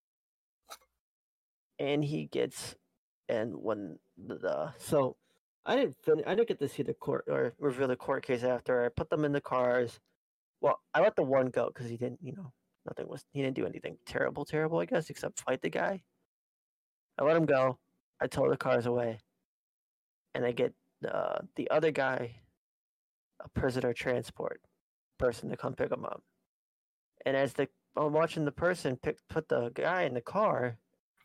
And he gets, and when so I didn't get to see the court or reveal the court case after. I put them in the cars. Well, I let the one go because he didn't, he didn't do anything terrible, I guess, except fight the guy. I let him go. I tow the cars away, and I get the other guy, a prisoner transport person, to come pick him up. And as I'm watching the person put the guy in the car.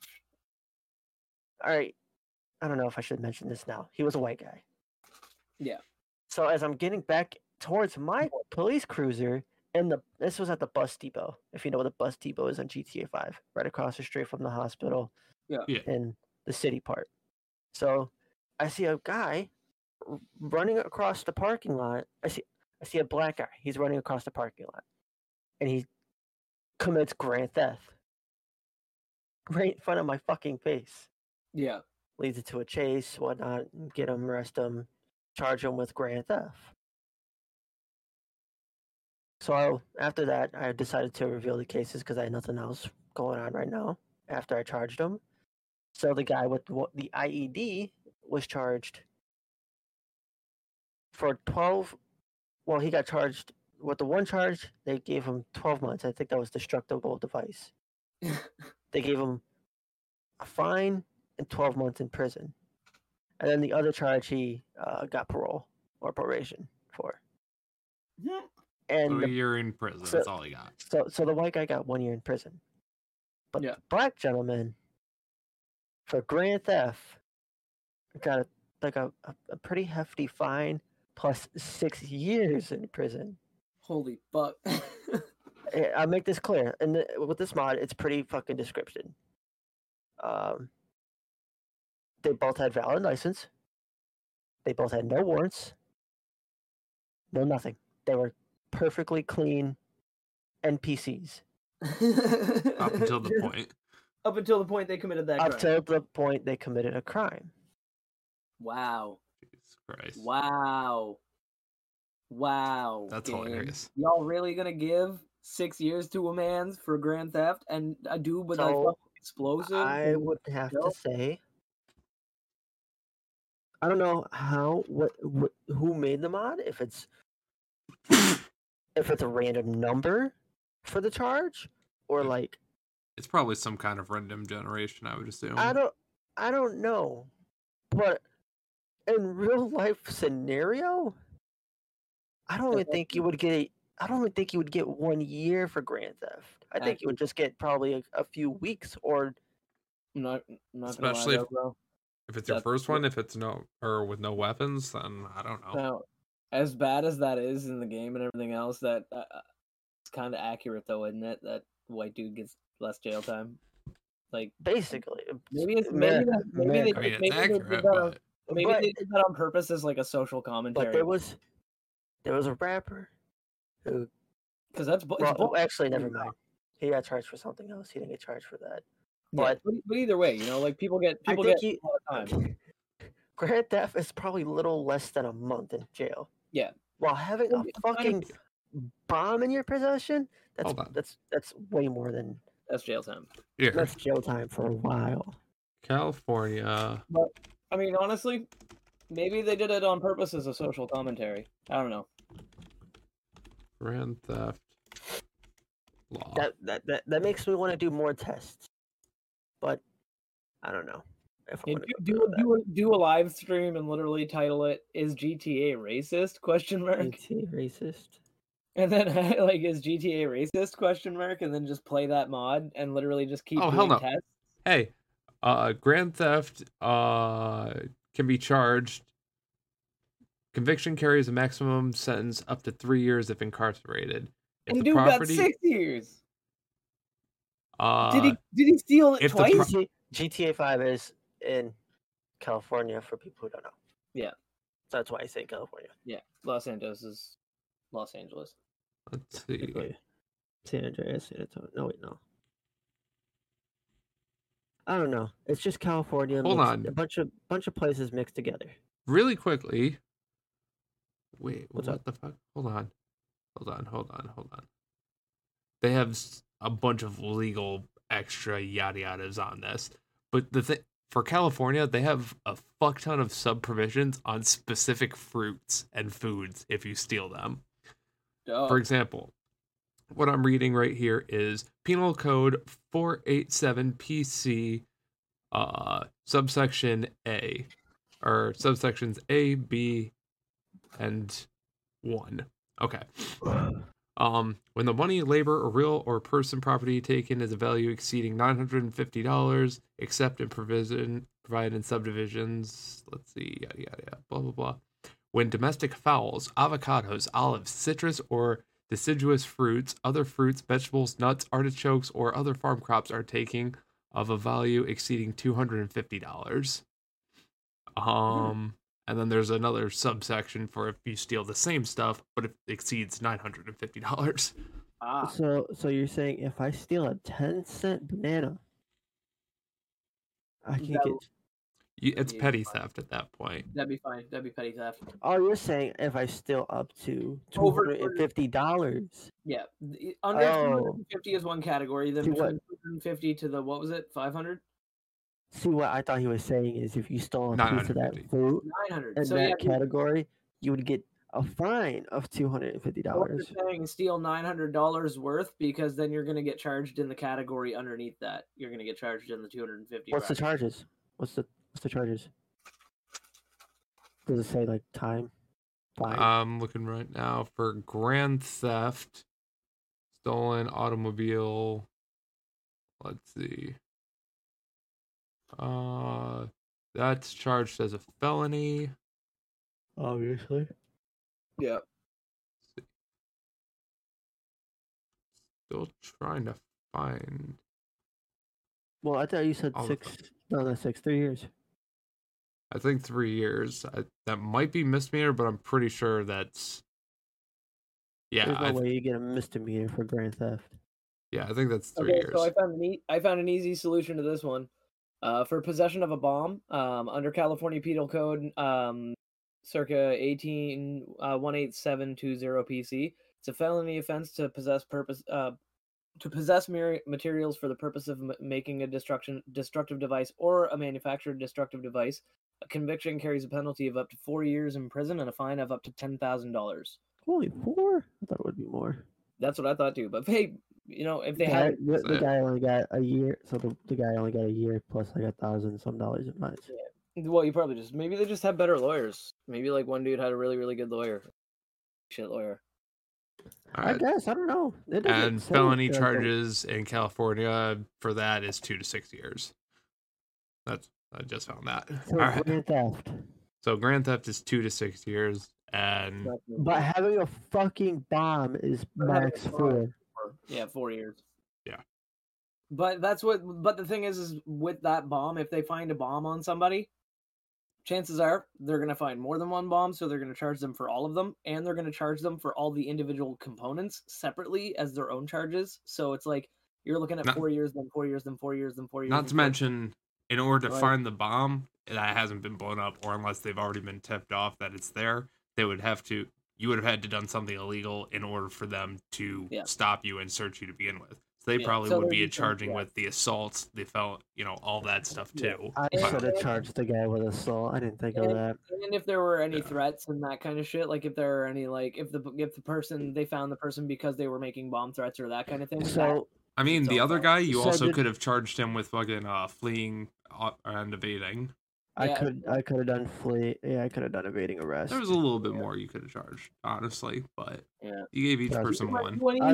All right, I don't know if I should mention this now. He was a white guy. Yeah. So as I'm getting back towards my police cruiser, this was at the bus depot. If you know what the bus depot is on GTA 5, right across the street from the hospital. Yeah. In the city part. So I see a guy running across the parking lot. I see a black guy. He's running across the parking lot, and he commits grand theft right in front of my fucking face. Yeah. Leads it to a chase, whatnot. Get him, arrest him, charge him with grand theft. So after that, I decided to reveal the cases because I had nothing else going on right now. After I charged him, So the guy with the IED was charged for 12. Well, he got charged with the one charge. They gave him 12 months. I think that was destructible device. They gave him a fine and 12 months in prison. And then the other charge he got parole or probation for. And so a year in prison. That's all he got. So the white guy got 1 year in prison. But the black gentleman, for grand theft, got a pretty hefty fine plus 6 years in prison. Holy fuck. I'll make this clear. And with this mod, it's pretty fucking description. They both had valid license. They both had no warrants. No nothing. They were perfectly clean NPCs. Up until the point. Up until the point they committed that crime. Up until the point they committed a crime. Wow. Jesus Christ. Wow. That's hilarious. Y'all really gonna give 6 years to a man for grand theft and a dude with a fucking explosive? I would have to say, I don't know who made the mod. If it's a random number for the charge, or like it's probably some kind of random generation, I would assume. I don't know, but in real life scenario, I don't even think you would get 1 year for grand theft. I think you would just get probably a few weeks, or not especially lie, bro. If it's your first one, if it's with no weapons, then I don't know. Now, as bad as that is in the game and everything else, that it's kind of accurate though, isn't it? That white dude gets less jail time. Like basically, maybe they did that on purpose as like a social commentary. But there was a rapper who, because that's actually never mind. He got charged for something else. He didn't get charged for that. But either way, like people get all the time. Grand theft is probably a little less than a month in jail. Yeah. While having a fucking bomb in your possession, that's way more than that's jail time. Yeah. That's jail time for a while. California. But I mean, honestly, maybe they did it on purpose as a social commentary. I don't know. Grand theft law. That makes me want to do more tests, but I don't know. If I do a live stream and literally title it "Is GTA racist?" ? GTA racist. And then like, is GTA racist ? And then just play that mod and literally just keep doing tests. Hey, grand theft can be charged. Conviction carries a maximum sentence up to 3 years if incarcerated. And dude got 6 years. Did he steal it twice? GTA 5 is in California for people who don't know. Yeah. That's why I say California. Yeah. Los Angeles is Los Angeles. Let's see. San Andreas, San Antonio. No, wait, no. I don't know. It's just California. Hold on. A bunch of places mixed together. Really quickly. Wait, what the fuck? Hold on. They have a bunch of legal extra yada yadas on this. But the thing for California, they have a fuck ton of sub provisions on specific fruits and foods if you steal them. Oh. For example, what I'm reading right here is Penal Code 487 PC, subsection A, or subsections A, B, and 1. Okay. When the money, labor, or real or person property taken is a value exceeding $950, except in provided in subdivisions, let's see, yada yada, blah blah blah. When domestic fowls, avocados, olives, citrus or deciduous fruits, other fruits, vegetables, nuts, artichokes, or other farm crops are taken of a value exceeding $250. And then there's another subsection for if you steal the same stuff, but it exceeds $950. So you're saying if I steal a 10-cent banana, I can get... It's petty theft at that point. That'd be fine. That'd be petty theft. Oh, you're saying if I steal up to $250? Yeah. Under $250 is one category. Then between $250 to the, what was it, 500? See, what I thought he was saying is if you stole a piece of that fruit 900 in that category, you would get a fine of $250. What you're saying is steal $900 worth, because then you're going to get charged in the category underneath that. You're going to get charged in the 250. What's the charges? What's the charges? Does it say like time? Fine. I'm looking right now for grand theft, stolen automobile. Let's see. That's charged as a felony. Obviously. Yeah. Still trying to find. Well, I thought you said 6. No, not 6. 3 years. I think 3 years. That might be misdemeanor, but I'm pretty sure that's. Yeah. There's no way you get a misdemeanor for grand theft. Yeah, I think that's 3 years. So I found an easy solution to this one. For possession of a bomb, under California Penal Code, circa 18-18720 PC, it's a felony offense to possess materials for the purpose of making a destructive device or a manufactured destructive device. A conviction carries a penalty of up to 4 years in prison and a fine of up to $10,000. Holy 4? I thought it would be more. That's what I thought too. But hey, if they had the guy only got a year, so the guy only got a year plus like $1,000 some in fines. Yeah. Well, you probably maybe they just have better lawyers. Maybe like one dude had a really, really good lawyer. Shit lawyer. I guess, I don't know. And felony charges in California for that is 2 to 6 years. I just found that. So grand theft. So grand theft is 2 to 6 years, but having a fucking bomb is max 4. Yeah, 4 years. Yeah. But the thing is with that bomb, if they find a bomb on somebody, chances are they're going to find more than one bomb, so they're going to charge them for all of them, and they're going to charge them for all the individual components separately as their own charges. So it's like you're looking at 4 years, then 4 years, then 4 years, then 4 years. Not to mention, in order to find the bomb that hasn't been blown up, or unless they've already been tipped off that it's there, you would have had to done something illegal in order for them to stop you and search you to begin with. So they probably would be charging with the assaults, all that stuff too. I should have charged the guy with assault. I didn't think of that. And if there were any threats and that kind of shit, like if there are any, like if the person, they found the person because they were making bomb threats or that kind of thing. So I mean, the other guy, you also could have charged him with fucking fleeing and evading. I could have done flee. Yeah, I could have done evading arrest. There was a little bit more you could have charged, honestly, but you gave each person one. No,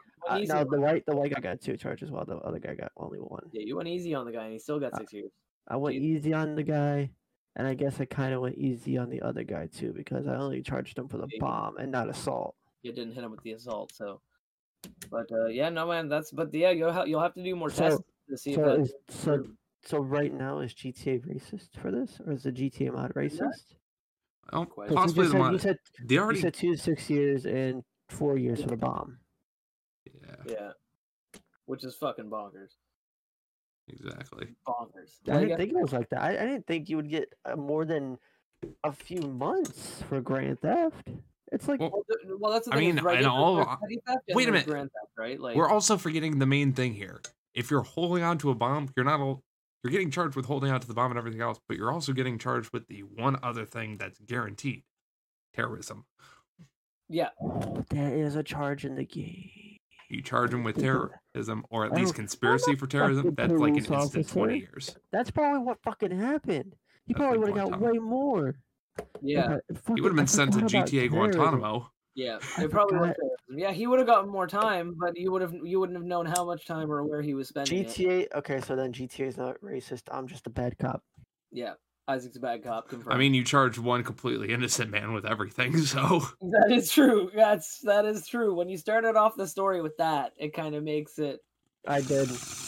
the white guy got 2 charges, while the other guy got only 1. Yeah, you went easy on the guy, and he still got 6 years. I went easy on the guy, and I guess I kind of went easy on the other guy too, because I only charged him for the bomb and not assault. You didn't hit him with the assault, so. But no, man, you'll have to do more tests to see if So right now, is GTA racist for this, or is the GTA mod racist? Oh, possibly the mod. You said 2 to 6 years and 4 years for the bomb. Yeah. Which is fucking bonkers. Exactly. Bonkers. I didn't think it was like that. I didn't think you would get more than a few months for grand theft. It's like, well, that's the thing. Wait a minute. Grand theft, right? Like, we're also forgetting the main thing here. If you're holding on to a bomb, you're getting charged with holding on to the bomb and everything else, but you're also getting charged with the one other thing that's guaranteed: terrorism. Yeah. There is a charge in the game. You charge them with terrorism, or at least conspiracy for terrorism, that's like an instant 20 years. That's probably what fucking happened. He probably would have got way more. Yeah. He would have been sent to GTA Guantanamo. Yeah, it probably would. Yeah, he would have gotten more time, but you wouldn't have known how much time or where he was spending. GTA. Okay, so then GTA is not racist. I'm just a bad cop. Yeah, Isaac's a bad cop. Confirmed. I mean, you charge one completely innocent man with everything, so that is true. That is true. When you started off the story with that, it kind of makes it. I did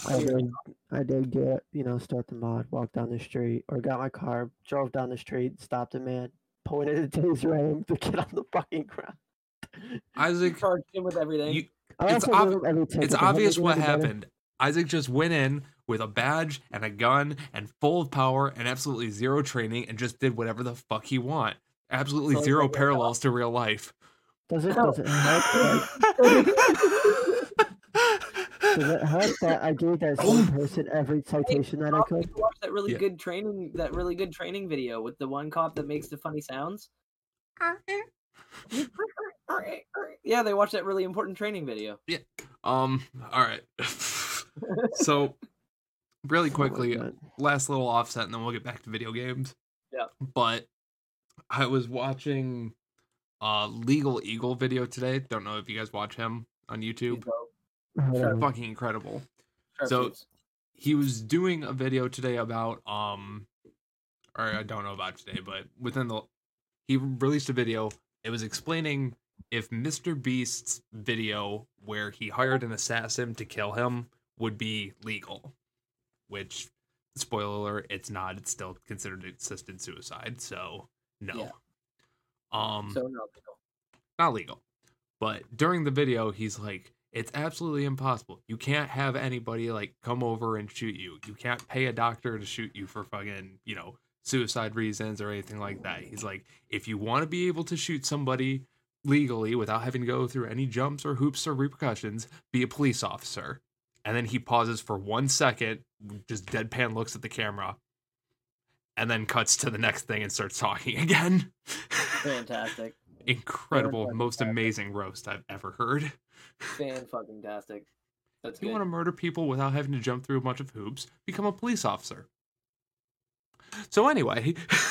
get start the mod, walk down the street, or got my car, drove down the street, stopped a man, pointed at his ram to get on the fucking ground. Isaac charged him with everything. It's obvious what happened. Isaac just went in with a badge and a gun and full of power and absolutely zero training and just did whatever the fuck he want. Absolutely zero parallels to real life. Does it How that I gave that same person every citation that I could. Watch that really good training video with the one cop that makes the funny sounds. Yeah, they watched that really important training video. Yeah. All right. So, really quickly, last little offset, and then we'll get back to video games. Yeah. But I was watching Legal Eagle video today. Don't know if you guys watch him on YouTube. Fucking incredible. So he was doing a video today about or I don't know about today, but he released a video. It was explaining if Mr. Beast's video where he hired an assassin to kill him would be legal, which, spoiler alert, it's not. It's still considered assisted suicide, so no. Yeah. So not legal. Not legal. But during the video, he's like, it's absolutely impossible. You can't have anybody like come over and shoot you. You can't pay a doctor to shoot you for fucking, suicide reasons or anything like that. He's like, if you want to be able to shoot somebody legally without having to go through any jumps or hoops or repercussions, be a police officer. And then he pauses for 1 second, just deadpan looks at the camera, and then cuts to the next thing and starts talking again. Fantastic. Incredible, most amazing roast I've ever heard. Fan-fucking-tastic. That's If you want to murder people without having to jump through a bunch of hoops, become a police officer. So anyway.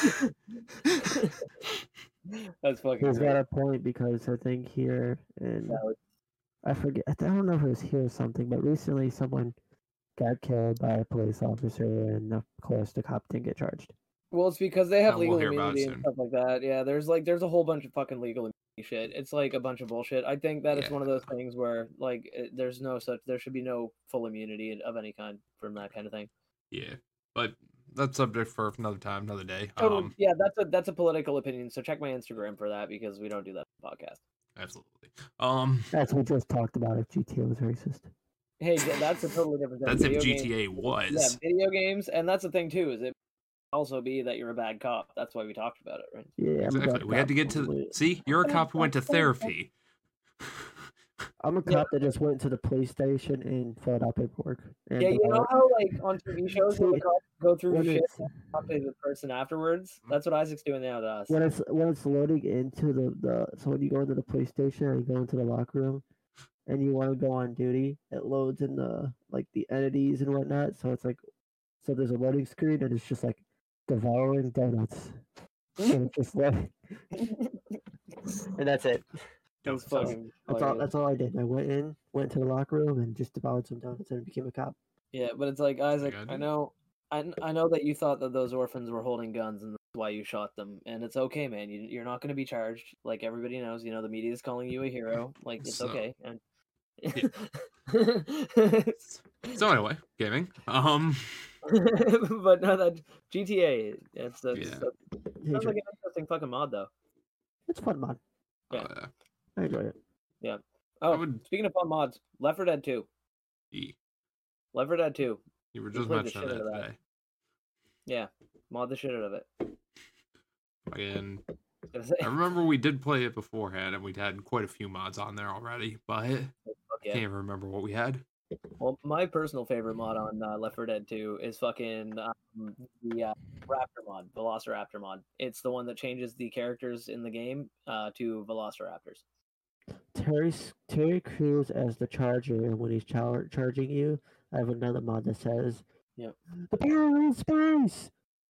That's fucking He's got a point, because I think here, and I forget, I don't know if it was here or something, but recently someone got killed by a police officer, and of course the cop didn't get charged. Well, it's because they have legal immunity and stuff like that. Yeah, there's a whole bunch of fucking legal immunity shit. It's like a bunch of bullshit. I think that it's one of those things where there should be no full immunity of any kind from that kind of thing. Yeah, but that's subject for another time, another day. Totally. Yeah, that's a political opinion. So check my Instagram for that, because we don't do that on the podcast. Absolutely. That's what we just talked about. If GTA was racist. Hey, that's a totally different thing. That's if GTA was. Yeah, video games, and that's the thing too. Is it also be that you're a bad cop? That's why we talked about it, right? Yeah, exactly. We had to get to see. You're a cop who went to therapy. I'm a cop that just went to the police station and filled out paperwork. And you know how like on TV shows the cops go through shit and talk to the person afterwards? That's what Isaac's doing now to us. When it's loading into so when you go into the police station and you go into the locker room and you want to go on duty, it loads in the entities and whatnot. So it's like, so there's a loading screen and it's just like devouring donuts. And it's just like, and that's it. That's all I did. I went to the locker room and just devoured some donuts and became a cop. Yeah, but it's like, Isaac, I know that you thought that those orphans were holding guns and that's why you shot them, and it's okay, man. You're not going to be charged. Like everybody knows, the media is calling you a hero. Like it's okay. And so anyway, gaming. But no, that GTA. Sounds like an interesting fucking mod, though. It's a fun mod. Yeah. I enjoy it. Yeah. Oh, speaking of fun mods, Left 4 Dead 2. Left 4 Dead 2. You were just mentioning that today. Yeah, mod the shit out of it. Again, I remember we did play it beforehand, and we'd had quite a few mods on there already, but I can't even remember what we had. Well, my personal favorite mod on Left 4 Dead 2 is fucking the Raptor mod, Velociraptor mod. It's the one that changes the characters in the game to Velociraptors. Terry Crews as the Charger, and when he's charging you, I have another mod that says, "Yep, the power in space."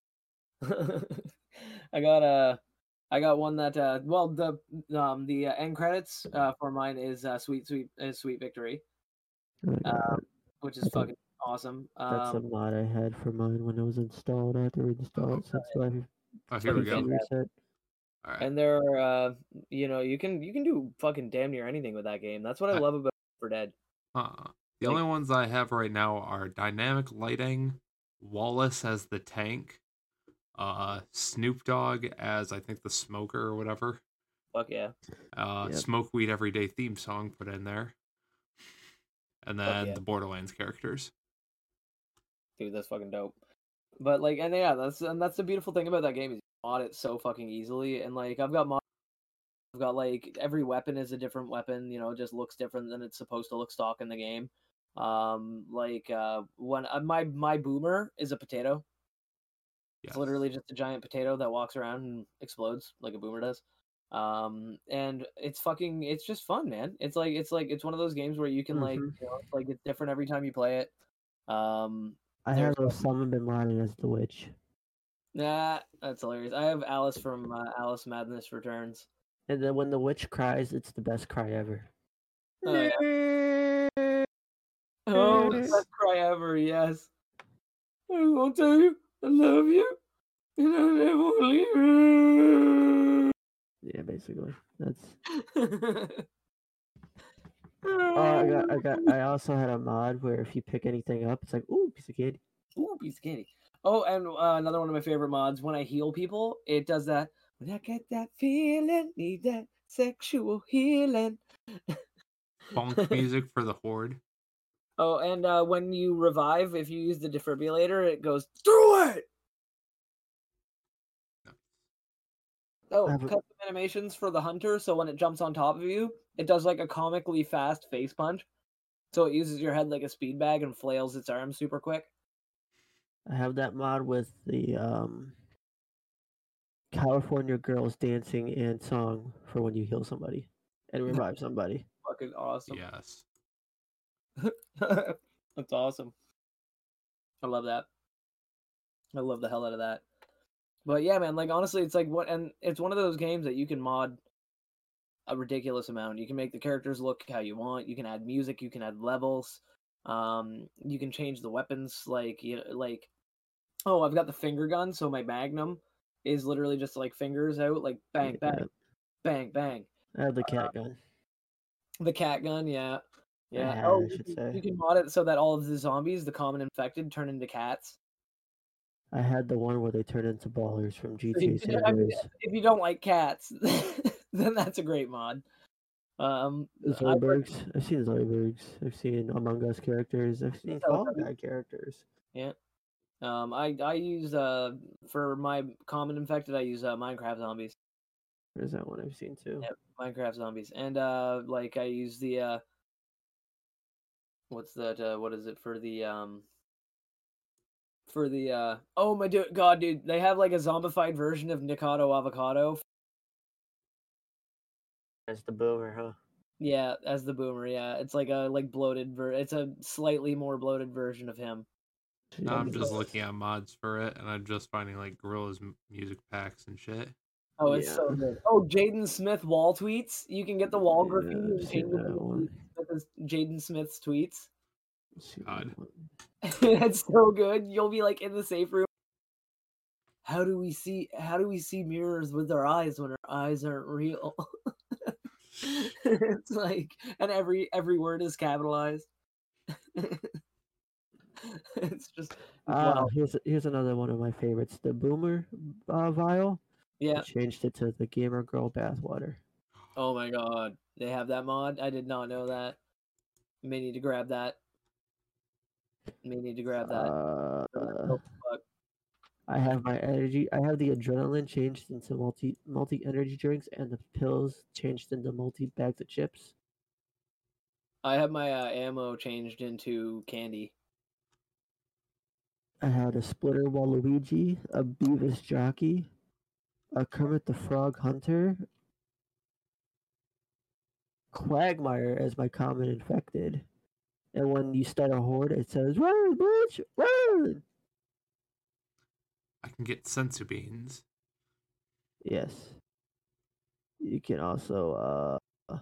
I got one that the end credits for mine is Sweet Victory, which is fucking awesome. That's a mod I had for mine when it was installed. I had to reinstall it since here we go. Reset. All right. And there are, you can do fucking damn near anything with that game. That's what I love about Left 4 Dead. The only ones I have right now are dynamic lighting, Wallace as the tank, Snoop Dogg as I think the smoker or whatever. Fuck yeah. Smoke Weed Everyday theme song put in there. And then the Borderlands characters. Dude, that's fucking dope. But that's the beautiful thing about that game is you mod it so fucking easily. And I've got every weapon is a different weapon, it just looks different than it's supposed to look stock in the game. When my boomer is a potato. Yes. It's literally just a giant potato that walks around and explodes like a boomer does. And it's just fun, man. It's one of those games where you can it's different every time you play it. I have Osama bin Laden as the witch. Nah, that's hilarious. I have Alice from Alice Madness Returns. And then when the witch cries, it's the best cry ever. Oh, yeah. Oh, best cry ever, yes. I won't tell you I love you, and I never will leave you. Yeah, basically. That's I also had a mod where if you pick anything up, it's like, ooh, piece of candy. Ooh, piece of candy. Oh, and another one of my favorite mods, when I heal people, it does that. When I get that feeling, need that sexual healing. Funk music for the horde. Oh, and when you revive, if you use the defibrillator, it goes, do it! Oh, custom animations for the hunter, so when it jumps on top of you, it does like a comically fast face punch. So it uses your head like a speed bag and flails its arms super quick. I have that mod with the California girls dancing and song for when you heal somebody and revive somebody. Fucking awesome. Yes. That's awesome. I love that. I love the hell out of that. But yeah, man, like honestly, it's like and it's one of those games that you can mod a ridiculous amount. You can make the characters look how you want. You can add music. You can add levels. You can change the weapons. Oh, I've got the finger gun, so my Magnum is literally just like fingers out, like bang, bang, bang, bang. I have the cat gun. The cat gun, yeah. Yeah. You can mod it so that all of the zombies, the common infected, turn into cats. I had the one where they turn into ballers from GTA San Andreas. If you don't like cats, then that's a great mod. Zoidbergs. I've seen Zoidbergs. I've seen Among Us characters. I've seen Fall Guy characters. Yeah. I use for my common infected, I use Minecraft zombies. There's that one I've seen too. Yeah, Minecraft zombies, and I use the what's that? What is it for the oh my god, dude, they have like a zombified version of Nikado Avocado. As the boomer, huh? Yeah, as the boomer. Yeah, it's like a bloated it's a slightly more bloated version of him. I'm just looking at mods for it, and I'm just finding like Gorilla's music packs and shit. Oh, it's so good. Oh, Jaden Smith wall tweets. You can get the wall graffiti and change Jaden Smith's tweets. God. That's so good. You'll be like in the safe room. How do we see mirrors with our eyes when our eyes aren't real? It's like, and every word is capitalized. It's just wow. Here's another one of my favorites. The Boomer vial. Yeah. I changed it to the Gamer Girl bathwater. Oh my god. They have that mod? I did not know that. May need to grab that. I have my energy. I have the adrenaline changed into multi energy drinks, and the pills changed into multi bags of chips. I have my ammo changed into candy. I had a Splitter Waluigi, a Beavis Jockey, a Kermit the Frog Hunter, Quagmire as my common infected. And when you start a horde, it says, "Run, bitch, run!" I can get sensu beans. Yes. You can also,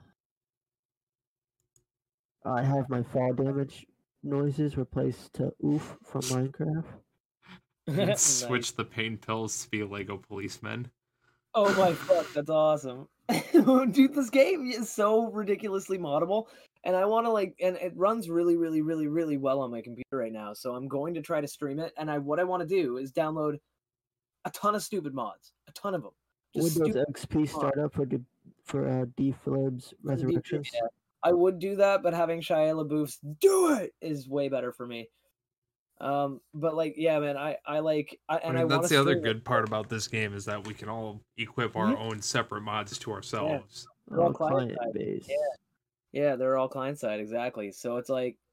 I have my fall damage noises replaced to oof from Minecraft. And switch the pain pills to be Lego policemen. Oh my fuck, that's awesome. Dude, this game is so ridiculously moddable. And I want to and it runs really, really, really, really well on my computer right now. So I'm going to try to stream it. And what I want to do is download a ton of stupid mods, a ton of them. Windows XP startup for Deflib's Resurrections. Yeah. I would do that, but having Shia LaBeouf's do it is way better for me. But yeah, man, I that's the other good part about this game is that we can all equip our own separate mods to ourselves. Yeah. They're all client based. Yeah, they're all client side, exactly. So it's like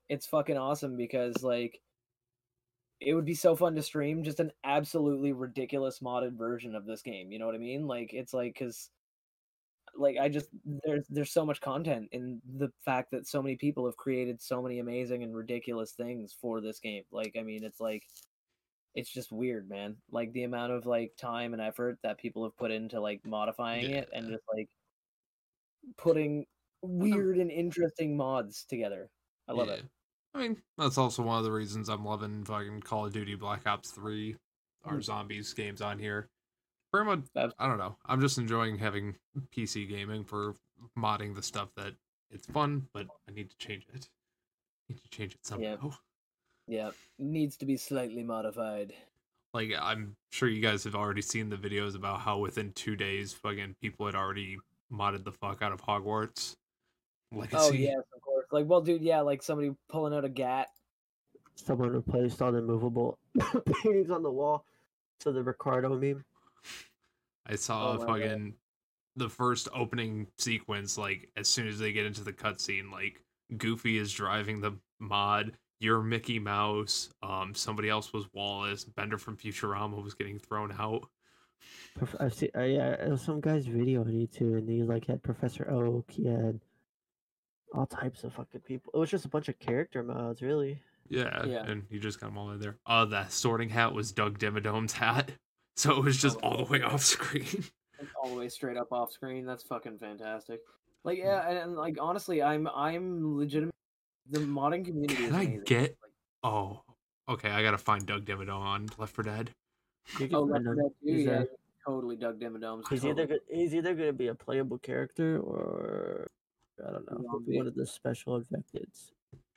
it's fucking awesome because like it would be so fun to stream just an absolutely ridiculous modded version of this game. You know what I mean? Like it's like because like I just there's so much content in the fact that so many people have created so many amazing and ridiculous things for this game. Like I mean, it's like it's just weird, man. Like the amount of like time and effort that people have put into like modifying it and just like putting weird and interesting mods together. I love it. I mean, that's also one of the reasons I'm loving fucking Call of Duty Black Ops 3, our zombies games on here. Pretty much, I don't know. I'm just enjoying having PC gaming for modding the stuff that it's fun, but I need to change it. I need to change it somehow. Yeah, needs to be slightly modified. Like, I'm sure you guys have already seen the videos about how within 2 days, fucking people had already modded the fuck out of Hogwarts Legacy. Oh, yes, of course. Like, well, dude, yeah, like somebody pulling out a gat. Someone replaced all the movable paintings on the wall to the Ricardo meme. I saw fucking the first opening sequence, like, as soon as they get into the cutscene, like, Goofy is driving the mod, you're Mickey Mouse, somebody else was Wallace, Bender from Futurama was getting thrown out. I see. Yeah, it was some guy's video on YouTube, and he like had Professor Oak. He had all types of fucking people. It was just a bunch of character mods, really. Yeah, and you just got them all in there. That sorting hat was Doug Dimmadome's hat, so it was just all the way off screen. All the way straight up off screen. That's fucking fantastic. Like, yeah, and like honestly, I'm legitimate. The modding community. Can is I amazing. get? Oh, okay. I gotta find Doug Dimmadome on Left 4 Dead. Left 4 Dead 2, yeah, totally Doug Dimmadome. He's either gonna be a playable character or I don't know, one of the special infecteds.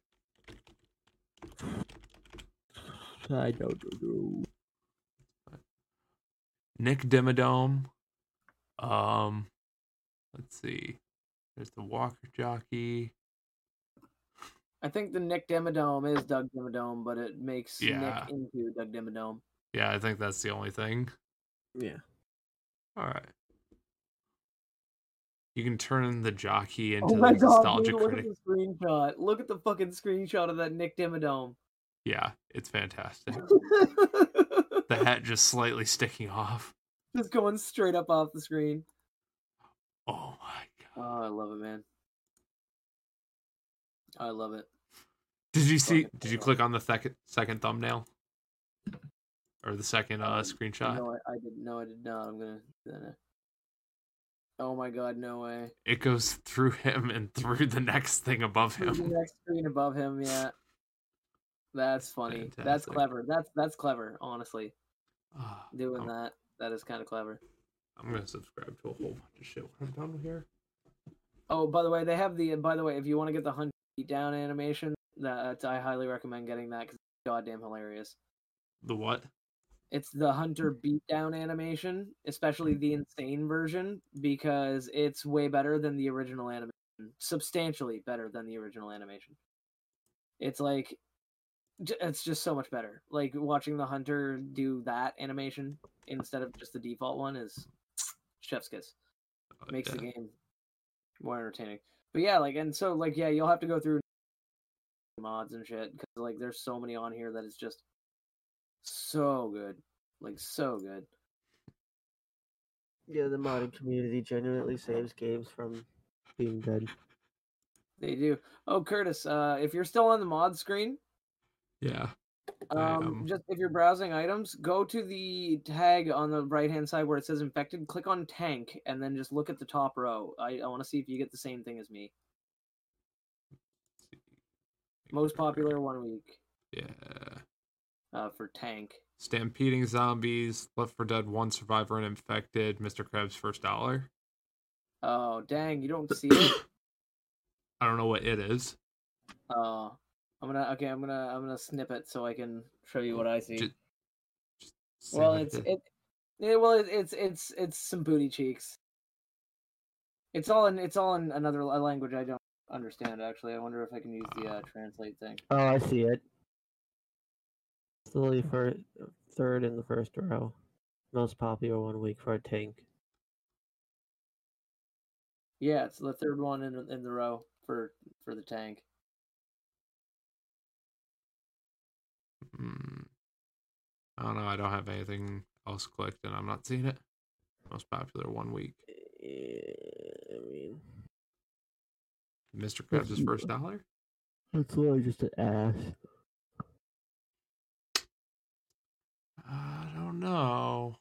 I don't know. Nick Dimmadome. Let's see. There's the Walker Jockey. I think the Nick Dimmadome is Doug Dimmadome, but it makes Nick into Doug Dimmadome. Yeah, I think that's the only thing. Yeah. All right. You can turn the jockey into the nostalgia critic. Look at the screenshot. Look at the fucking screenshot of that Nick Dimmadome. Yeah, it's fantastic. The hat just slightly sticking off. Just going straight up off the screen. Oh my god. Oh, I love it, man. I love it. Did you click on the second thumbnail? Or the second screenshot? No, I did not. I'm gonna. Oh my god, no way. It goes through him and through the next thing above him. The next screen above him, yeah. That's funny. Fantastic. That's clever. That's clever, honestly. Doing that is kind of clever. I'm gonna subscribe to a whole bunch of shit when I'm done here. Oh, by the way, they have if you want to get the Hunter beatdown animation, that I highly recommend getting that because it's goddamn hilarious. The what? It's the Hunter beatdown animation, especially the insane version, because it's way better than the original animation. Substantially better than the original animation. It's like, it's just so much better. Like, watching the Hunter do that animation instead of just the default one is chef's kiss. Makes the game more entertaining. But yeah, like, and so, like, yeah, you'll have to go through mods and shit, because, like, there's so many on here that it's just so good. Like, so good. Yeah, the modding community genuinely saves games from being dead. They do. Oh, Curtis, if you're still on the mod screen, yeah. Just if you're browsing items, go to the tag on the right-hand side where it says infected, click on tank, and then just look at the top row. I want to see if you get the same thing as me. Most popular 1 week. Yeah. For tank. Stampeding zombies, Left 4 Dead 1 Survivor and Infected, Mr. Krabs First Dollar. Oh, dang, you don't see it? I don't know what it is. Oh. I'm gonna snip it so I can show you what I see. It's some booty cheeks. It's all in another language I don't understand, actually. I wonder if I can use the translate thing. Oh, I see it. Slowly for third in the first row. Most popular 1 week for a tank. Yeah, it's the third one in the row for the tank. I don't know. I don't have anything else clicked, and I'm not seeing it. Most popular 1 week. I mean, Mr. Krabs' first dollar? It's literally just an ass. I don't know.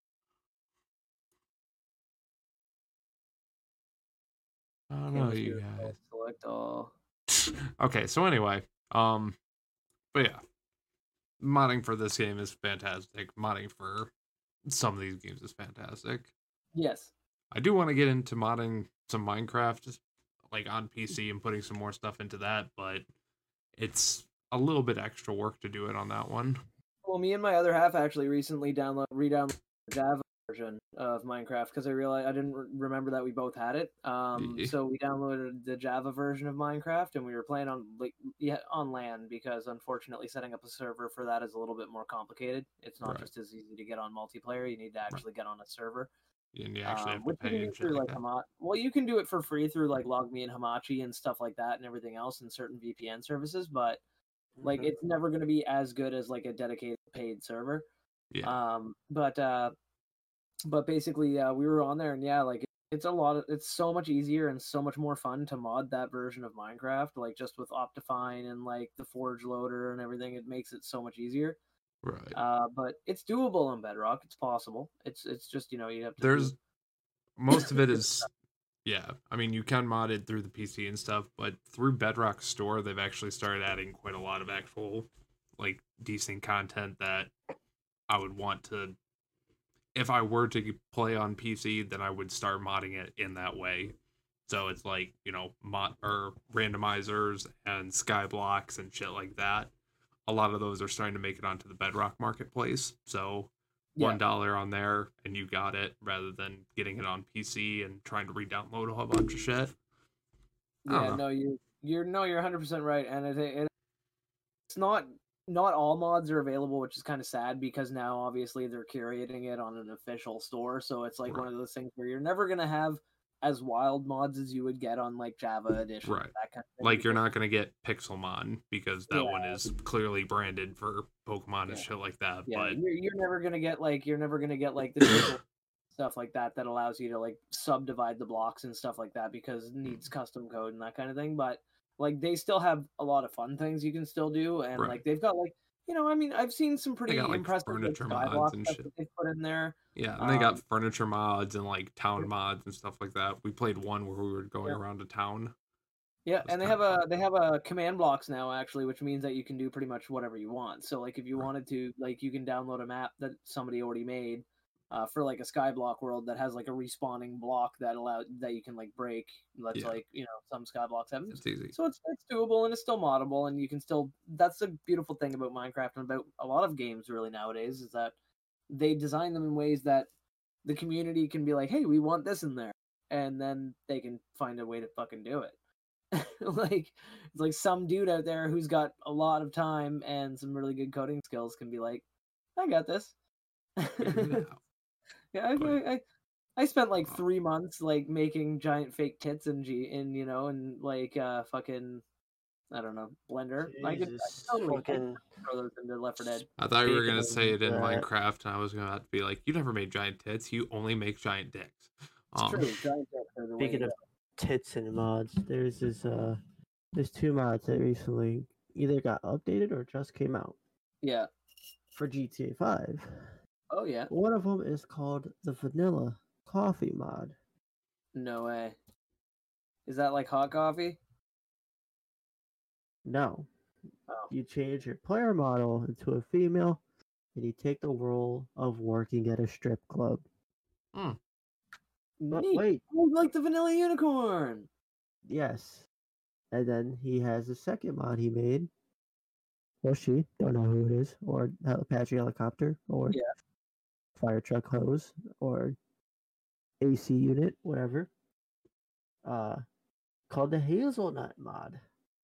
I don't know, you guys. Select all. Okay, so anyway, but yeah, modding for this game is fantastic. Modding for some of these games is fantastic. Yes. I do want to get into modding some Minecraft, like on PC, and putting some more stuff into that, but it's a little bit extra work to do it on that one. Well, me and my other half actually recently re-downloaded the Java version of Minecraft because I realized I didn't remember that we both had it. So we downloaded the Java version of Minecraft and we were playing on on LAN because unfortunately setting up a server for that is a little bit more complicated. It's not just as easy to get on multiplayer. You need to actually get on a server. And you actually have to pay and shit like that. Well, you can do it for free through like LogMe and Hamachi and stuff like that and everything else and certain VPN services, but like it's never going to be as good as like a dedicated paid server. Yeah. But basically, we were on there, and yeah, like it's so much easier and so much more fun to mod that version of Minecraft, like just with Optifine and like the Forge loader and everything. It makes it so much easier. Right. But it's doable on Bedrock. It's possible. It's just you have to. There's most of it is. Yeah, I mean, you can mod it through the PC and stuff, but through Bedrock Store, they've actually started adding quite a lot of actual, like, decent content that I would want to. If I were to play on PC, then I would start modding it in that way. So it's like, mod or randomizers and skyblocks and shit like that. A lot of those are starting to make it onto the Bedrock marketplace. So $1 on there and you got it rather than getting it on PC and trying to re-download a whole bunch of shit. Yeah, no, you're 100% right, and it's not all mods are available, which is kind of sad because now obviously they're curating it on an official store, so it's like one of those things where you're never gonna have as wild mods as you would get on like Java Edition, right? That kind of thing, like you're not gonna get Pixelmon because that one is clearly branded for Pokemon and shit like that. Yeah, but you're never gonna get like the stuff like that allows you to like subdivide the blocks and stuff like that because it needs custom code and that kind of thing. But like they still have a lot of fun things you can still do, and like they've got like I mean, I've seen some pretty impressive furniture like, mods and shit that they put in there. Yeah, and they got furniture mods and like town mods and stuff like that. We played one where we were going around a town. Yeah, and they have a command blocks now actually, which means that you can do pretty much whatever you want. So like if you wanted to, like you can download a map that somebody already made for like a Skyblock world that has like a respawning block that you can like break. That's like some Skyblocks have. It's easy. So it's doable and it's still moddable and you can still. That's the beautiful thing about Minecraft and about a lot of games really nowadays is that they design them in ways that the community can be like, hey, we want this in there, and then they can find a way to fucking do it. Like it's like some dude out there who's got a lot of time and some really good coding skills can be like, I got this. Yeah, I spent like 3 months like making giant fake tits in like fucking I don't know Blender. I could totally throw those into Left 4 Dead. I thought you were gonna say it in Minecraft, and I was gonna have to be like, you never made giant tits. You only make giant dicks. It's true. Giant dicks are the way Speaking of tits and mods, there's 2 mods that recently either got updated or just came out. Yeah. For GTA 5. Oh yeah. One of them is called the Vanilla Coffee mod. No way. Is that like hot coffee? No. Oh. You change your player model into a female, and you take the role of working at a strip club. But wait. Oh, like the Vanilla Unicorn. Yes. And then he has a second mod he made. Or she, don't know who it is, or Apache helicopter, or fire truck hose, or AC unit, whatever. Called the Hazelnut mod.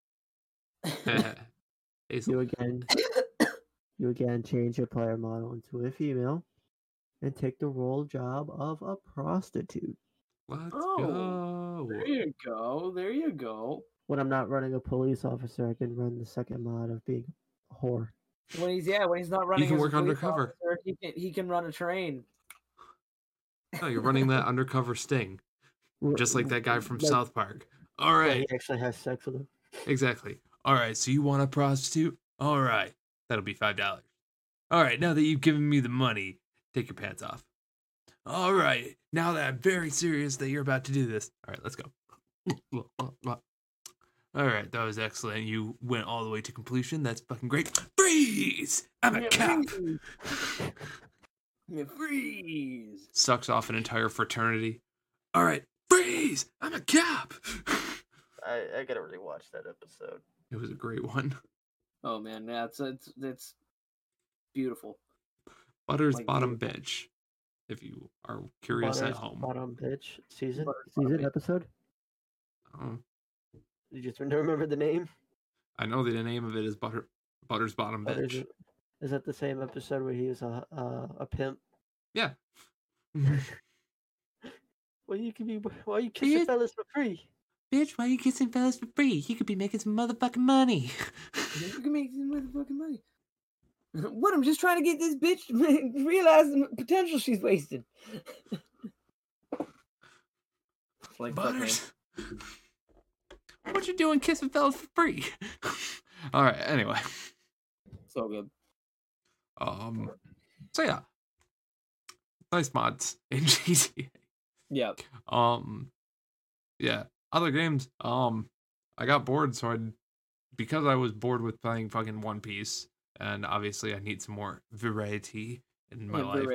You again change your player model into a female and take the role job of a prostitute. Let's go. There you go. When I'm not running a police officer, I can run the second mod of being a whore. When he's not running, he can as a work police undercover. officer, he can run a train. No, you're running that undercover sting, just like that guy from South Park. All right, he actually has sex with him. Exactly. All right, so you want a prostitute? All right, that'll be $5. All right, now that you've given me the money, take your pants off. All right, now that I'm very serious that you're about to do this. All right, let's go. All right, that was excellent. You went all the way to completion. That's fucking great. Freeze! I'm a cop. Freeze! Sucks off an entire fraternity. All right, freeze! I'm a cop. I gotta really watch that episode. It was a great one. Oh man, yeah, it's beautiful. Butter's bottom bitch. If you are curious Butter's at home. Bottom bitch season episode. Oh. You just don't remember the name? I know the name of it is Butter's bottom bitch. Is that the same episode where he was a pimp? Yeah. Why you kissing fellas for free? Bitch, why are you kissing fellas for free? You could be making some motherfucking money. You can make some motherfucking money. What? I'm just trying to get this bitch to realize the potential she's wasted. Like Butters. What you doing kissing fellas for free? All right. Anyway. So good. So yeah. Nice mods in GTA. Yeah. Yeah. Other games. I got bored, so because I was bored with playing fucking One Piece, and obviously I need some more variety in my life.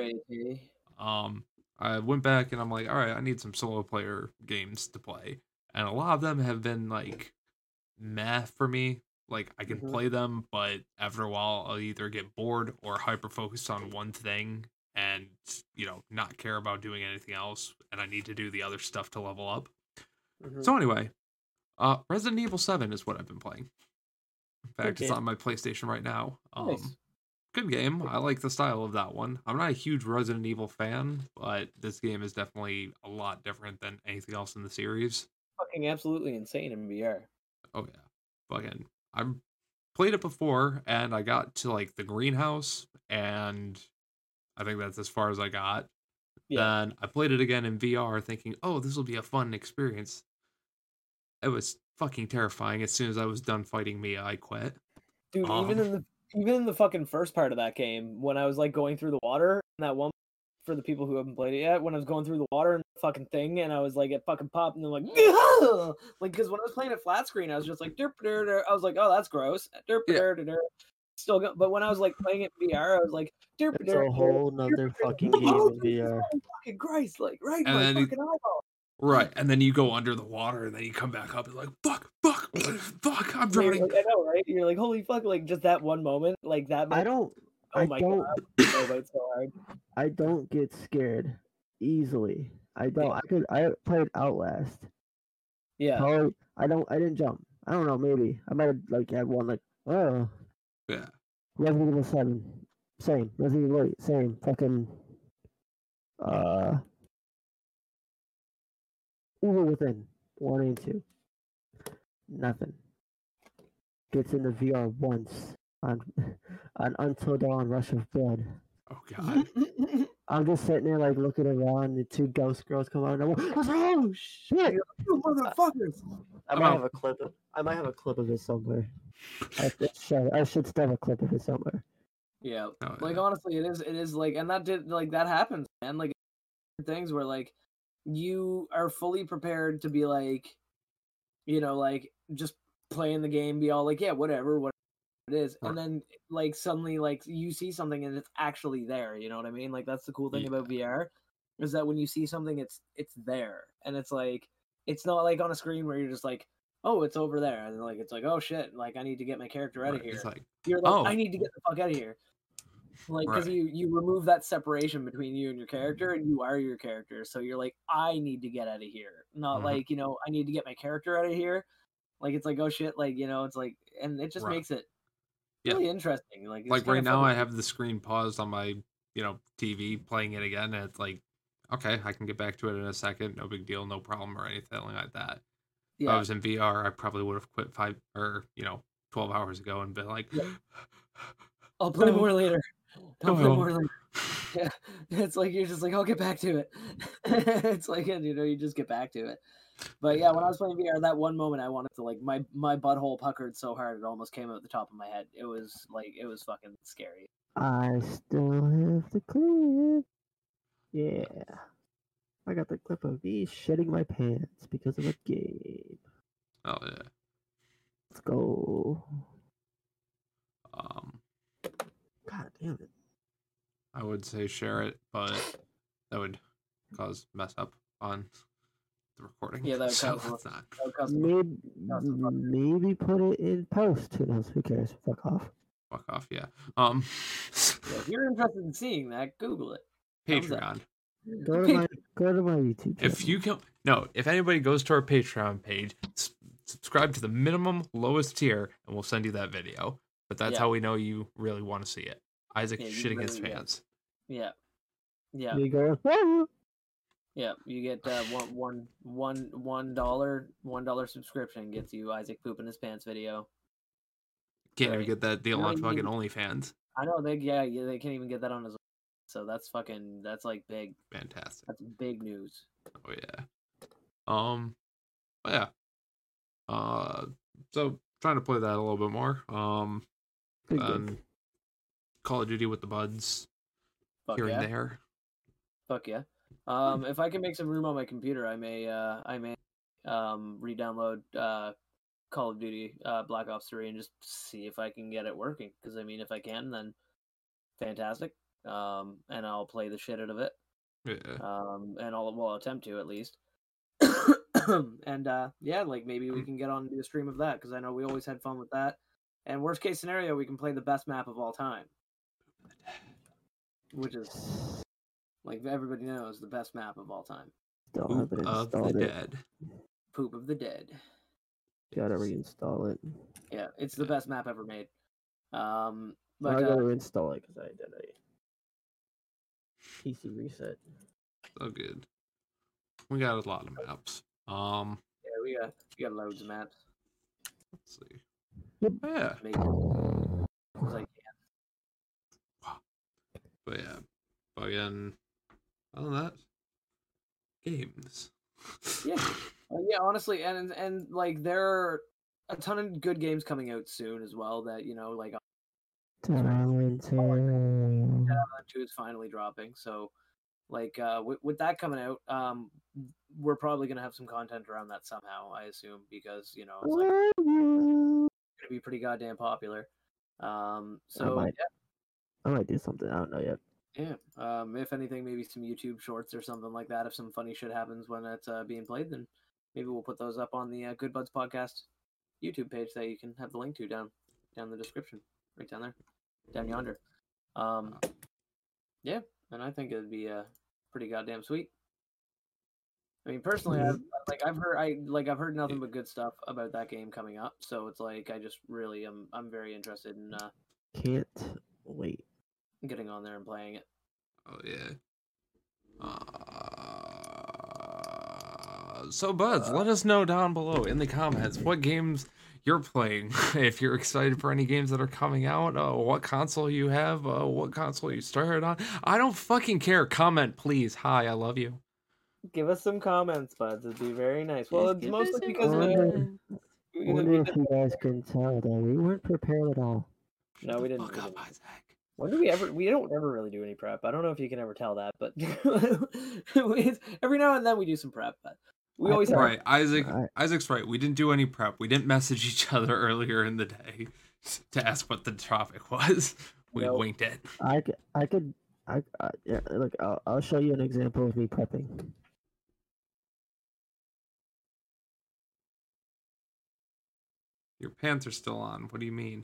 I went back and I'm like, all right, I need some solo player games to play, and a lot of them have been like meh for me. Like I can play them, but after a while I'll either get bored or hyper focused on one thing and not care about doing anything else, and I need to do the other stuff to level up. So anyway, Resident Evil 7 is what I've been playing. In fact, it's on my PlayStation right now. Nice. Good game. I like the style of that one. I'm not a huge Resident Evil fan, but this game is definitely a lot different than anything else in the series. Fucking absolutely insane in VR. Oh yeah. Fucking I've played it before and I got to like the greenhouse and I think that's as far as I got. Yeah. Then I played it again in VR thinking, oh, this will be a fun experience. It was fucking terrifying. As soon as I was done fighting Mia, I quit. Dude, even in the fucking first part of that game, when I was like going through the water, and that one for the people who haven't played it yet, when I was going through the water and the fucking thing, and I was like, it fucking popped, and then like, like, because when I was playing it flat screen, I was just like, derp, I was like, oh, that's gross. Derp, still go, but when I was like playing it in VR, I was like, derp, it's a whole nother fucking game in VR. Fucking Christ, like, right in my fucking eyeball. Right, and then you go under the water, and then you come back up, and like, fuck, I'm drowning. Like, I know, right? You're like, holy fuck, like, just that one moment, like, that moment. God. So hard. I don't get scared easily. I don't. I played Outlast. Yeah. Probably, I didn't jump. I don't know, maybe. I might have, like, had one, like, oh. Yeah. Resident Evil 7. Same. Resident Evil 8. Same. Fucking, Evil Within 1 and 2. Nothing. Gets into VR once on Until Dawn Rush of Blood. Oh god. I'm just sitting there like looking around, the two ghost girls come out and I'm like, oh shit! You motherfuckers! I might have a clip of it somewhere. I should still have a clip of it somewhere. Yeah. Like honestly it is like, and that happens, man. Like things where like you are fully prepared to be like, like just playing the game, be all like, yeah, whatever it is, and then like suddenly like you see something and it's actually there. You know what I mean? Like that's the cool thing about VR is that when you see something, it's there, and it's like it's not like on a screen where you're just like, oh, it's over there, and like it's like, oh shit, like I need to get my character out of here. You're like, I need to get the fuck out of here. Like, because you remove that separation between you and your character, and you are your character. So you're like, I need to get out of here. Not like, I need to get my character out of here. Like, it's like, oh shit, like, it's like, and it just makes it really interesting. Like right now I have the screen paused on my, TV playing it again, and it's like, okay, I can get back to it in a second. No big deal, no problem or anything like that. Yeah. If I was in VR, I probably would have quit 12 hours ago and been like, I'll play more later. I'll play more later. Yeah, it's like you're just like, I'll get back to it. It's like, you know, you just get back to it. But yeah, when I was playing VR, that one moment I wanted to, like, my butthole puckered so hard it almost came out the top of my head. It was fucking scary. I still have the clip. Yeah. I got the clip of me shitting my pants because of a game. Oh yeah. Let's go. God damn it. I would say share it, but that would cause mess up on the recording. Yeah, that would so cause, it's not. Maybe put it in post. Who knows? Who cares? Fuck off. Fuck off, yeah. Yeah, if you're interested in seeing that, Google it. Patreon. Go to my YouTube channel. If anybody goes to our Patreon page, subscribe to the minimum lowest tier, and we'll send you that video. But that's how we know you really want to see it. Isaac shitting his pants. Yeah. Yeah. You go. Yeah, you get $1 subscription gets you Isaac pooping his pants video. Can't even get that deal on fucking OnlyFans. I know they can't even get that on his. So that's like big. Fantastic. That's big news. Oh yeah. But yeah. So trying to play that a little bit more. Call of Duty with the buds. Here and there. Fuck yeah. If I can make some room on my computer, I may re-download Call of Duty Black Ops 3 and just see if I can get it working. Because I mean, if I can, then fantastic. And I'll play the shit out of it. Yeah. And I'll attempt to at least. And yeah, like maybe we can get on and do a stream of that because I know we always had fun with that. And worst case scenario, we can play the best map of all time, which is, like everybody knows, the best map of all time. Poop of the Dead. Poop of the Dead. Gotta reinstall it. Yeah, it's the best map ever made. But I gotta reinstall it because I did a PC reset. So good. We got a lot of maps. Yeah, we got loads of maps. Let's see. Yep. Yeah. Like, But yeah. But again, other than that, games. Yeah. Yeah, honestly, and like there are a ton of good games coming out soon as well that, you know, like Talent 2 is finally dropping. So like with that coming out, we're probably gonna have some content around that somehow, I assume, because, you know, it's like gonna be pretty goddamn popular. So I might do something, I don't know yet. Yeah. If anything, maybe some YouTube shorts or something like that. If some funny shit happens when it's being played, then maybe we'll put those up on the Good Buds Podcast YouTube page that you can have the link to down in the description, right down there, down yonder. Yeah, and I think it'd be pretty goddamn sweet. I mean, personally, I've heard nothing but good stuff about that game coming up. So it's like I just really I'm very interested in. Can't wait. Getting on there and playing it. Oh yeah. So buds, let us know down below in the comments what games you're playing. If you're excited for any games that are coming out, what console you have, what console you started on. I don't fucking care. Comment, please. Hi, I love you. Give us some comments, buds. It'd be very nice. Well, it's mostly because I wonder if you guys can tell that we weren't prepared at all. No, we didn't. Fuck up, Isaac. When do we don't ever really do any prep. I don't know if you can ever tell that, but every now and then we do some prep, but we always right. Isaac's right. We didn't do any prep. We didn't message each other earlier in the day to ask what the topic was. We winked it. Yeah, look, I'll show you an example of me prepping. Your pants are still on. What do you mean?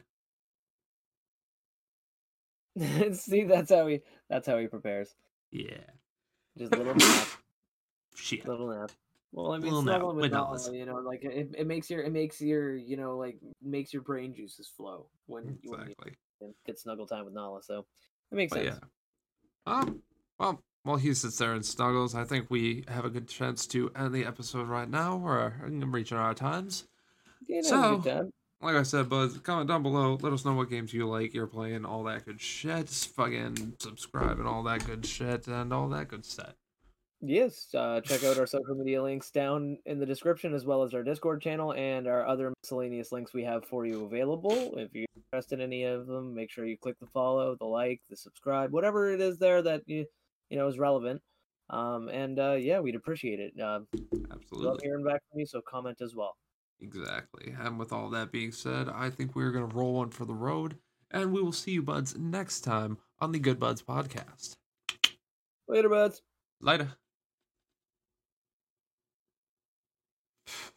See, that's how he prepares. Yeah. Just a little nap. Shit. Little nap. Well, I mean, snuggling with Nala, you know, like it makes your you know, like makes your brain juices flow when you get snuggle time with Nala. So it makes sense. Yeah. While he sits there and snuggles, I think we have a good chance to end the episode right now. We're reaching our times. Yeah, so, good time. like I said, Buzz, comment down below. Let us know what games you like, you're playing, all that good shit. Fucking subscribe and all that good shit and all that good stuff. Yes, check out our social media links down in the description, as well as our Discord channel and our other miscellaneous links we have for you available. If you're interested in any of them, make sure you click the follow, the like, the subscribe, whatever it is there that you know is relevant. Yeah, we'd appreciate it. Absolutely. Love hearing back from you, so comment as well. Exactly. And with all that being said, I think we're going to roll one for the road, and we will see you, buds, next time on the Good Buds podcast. Later, buds. Later.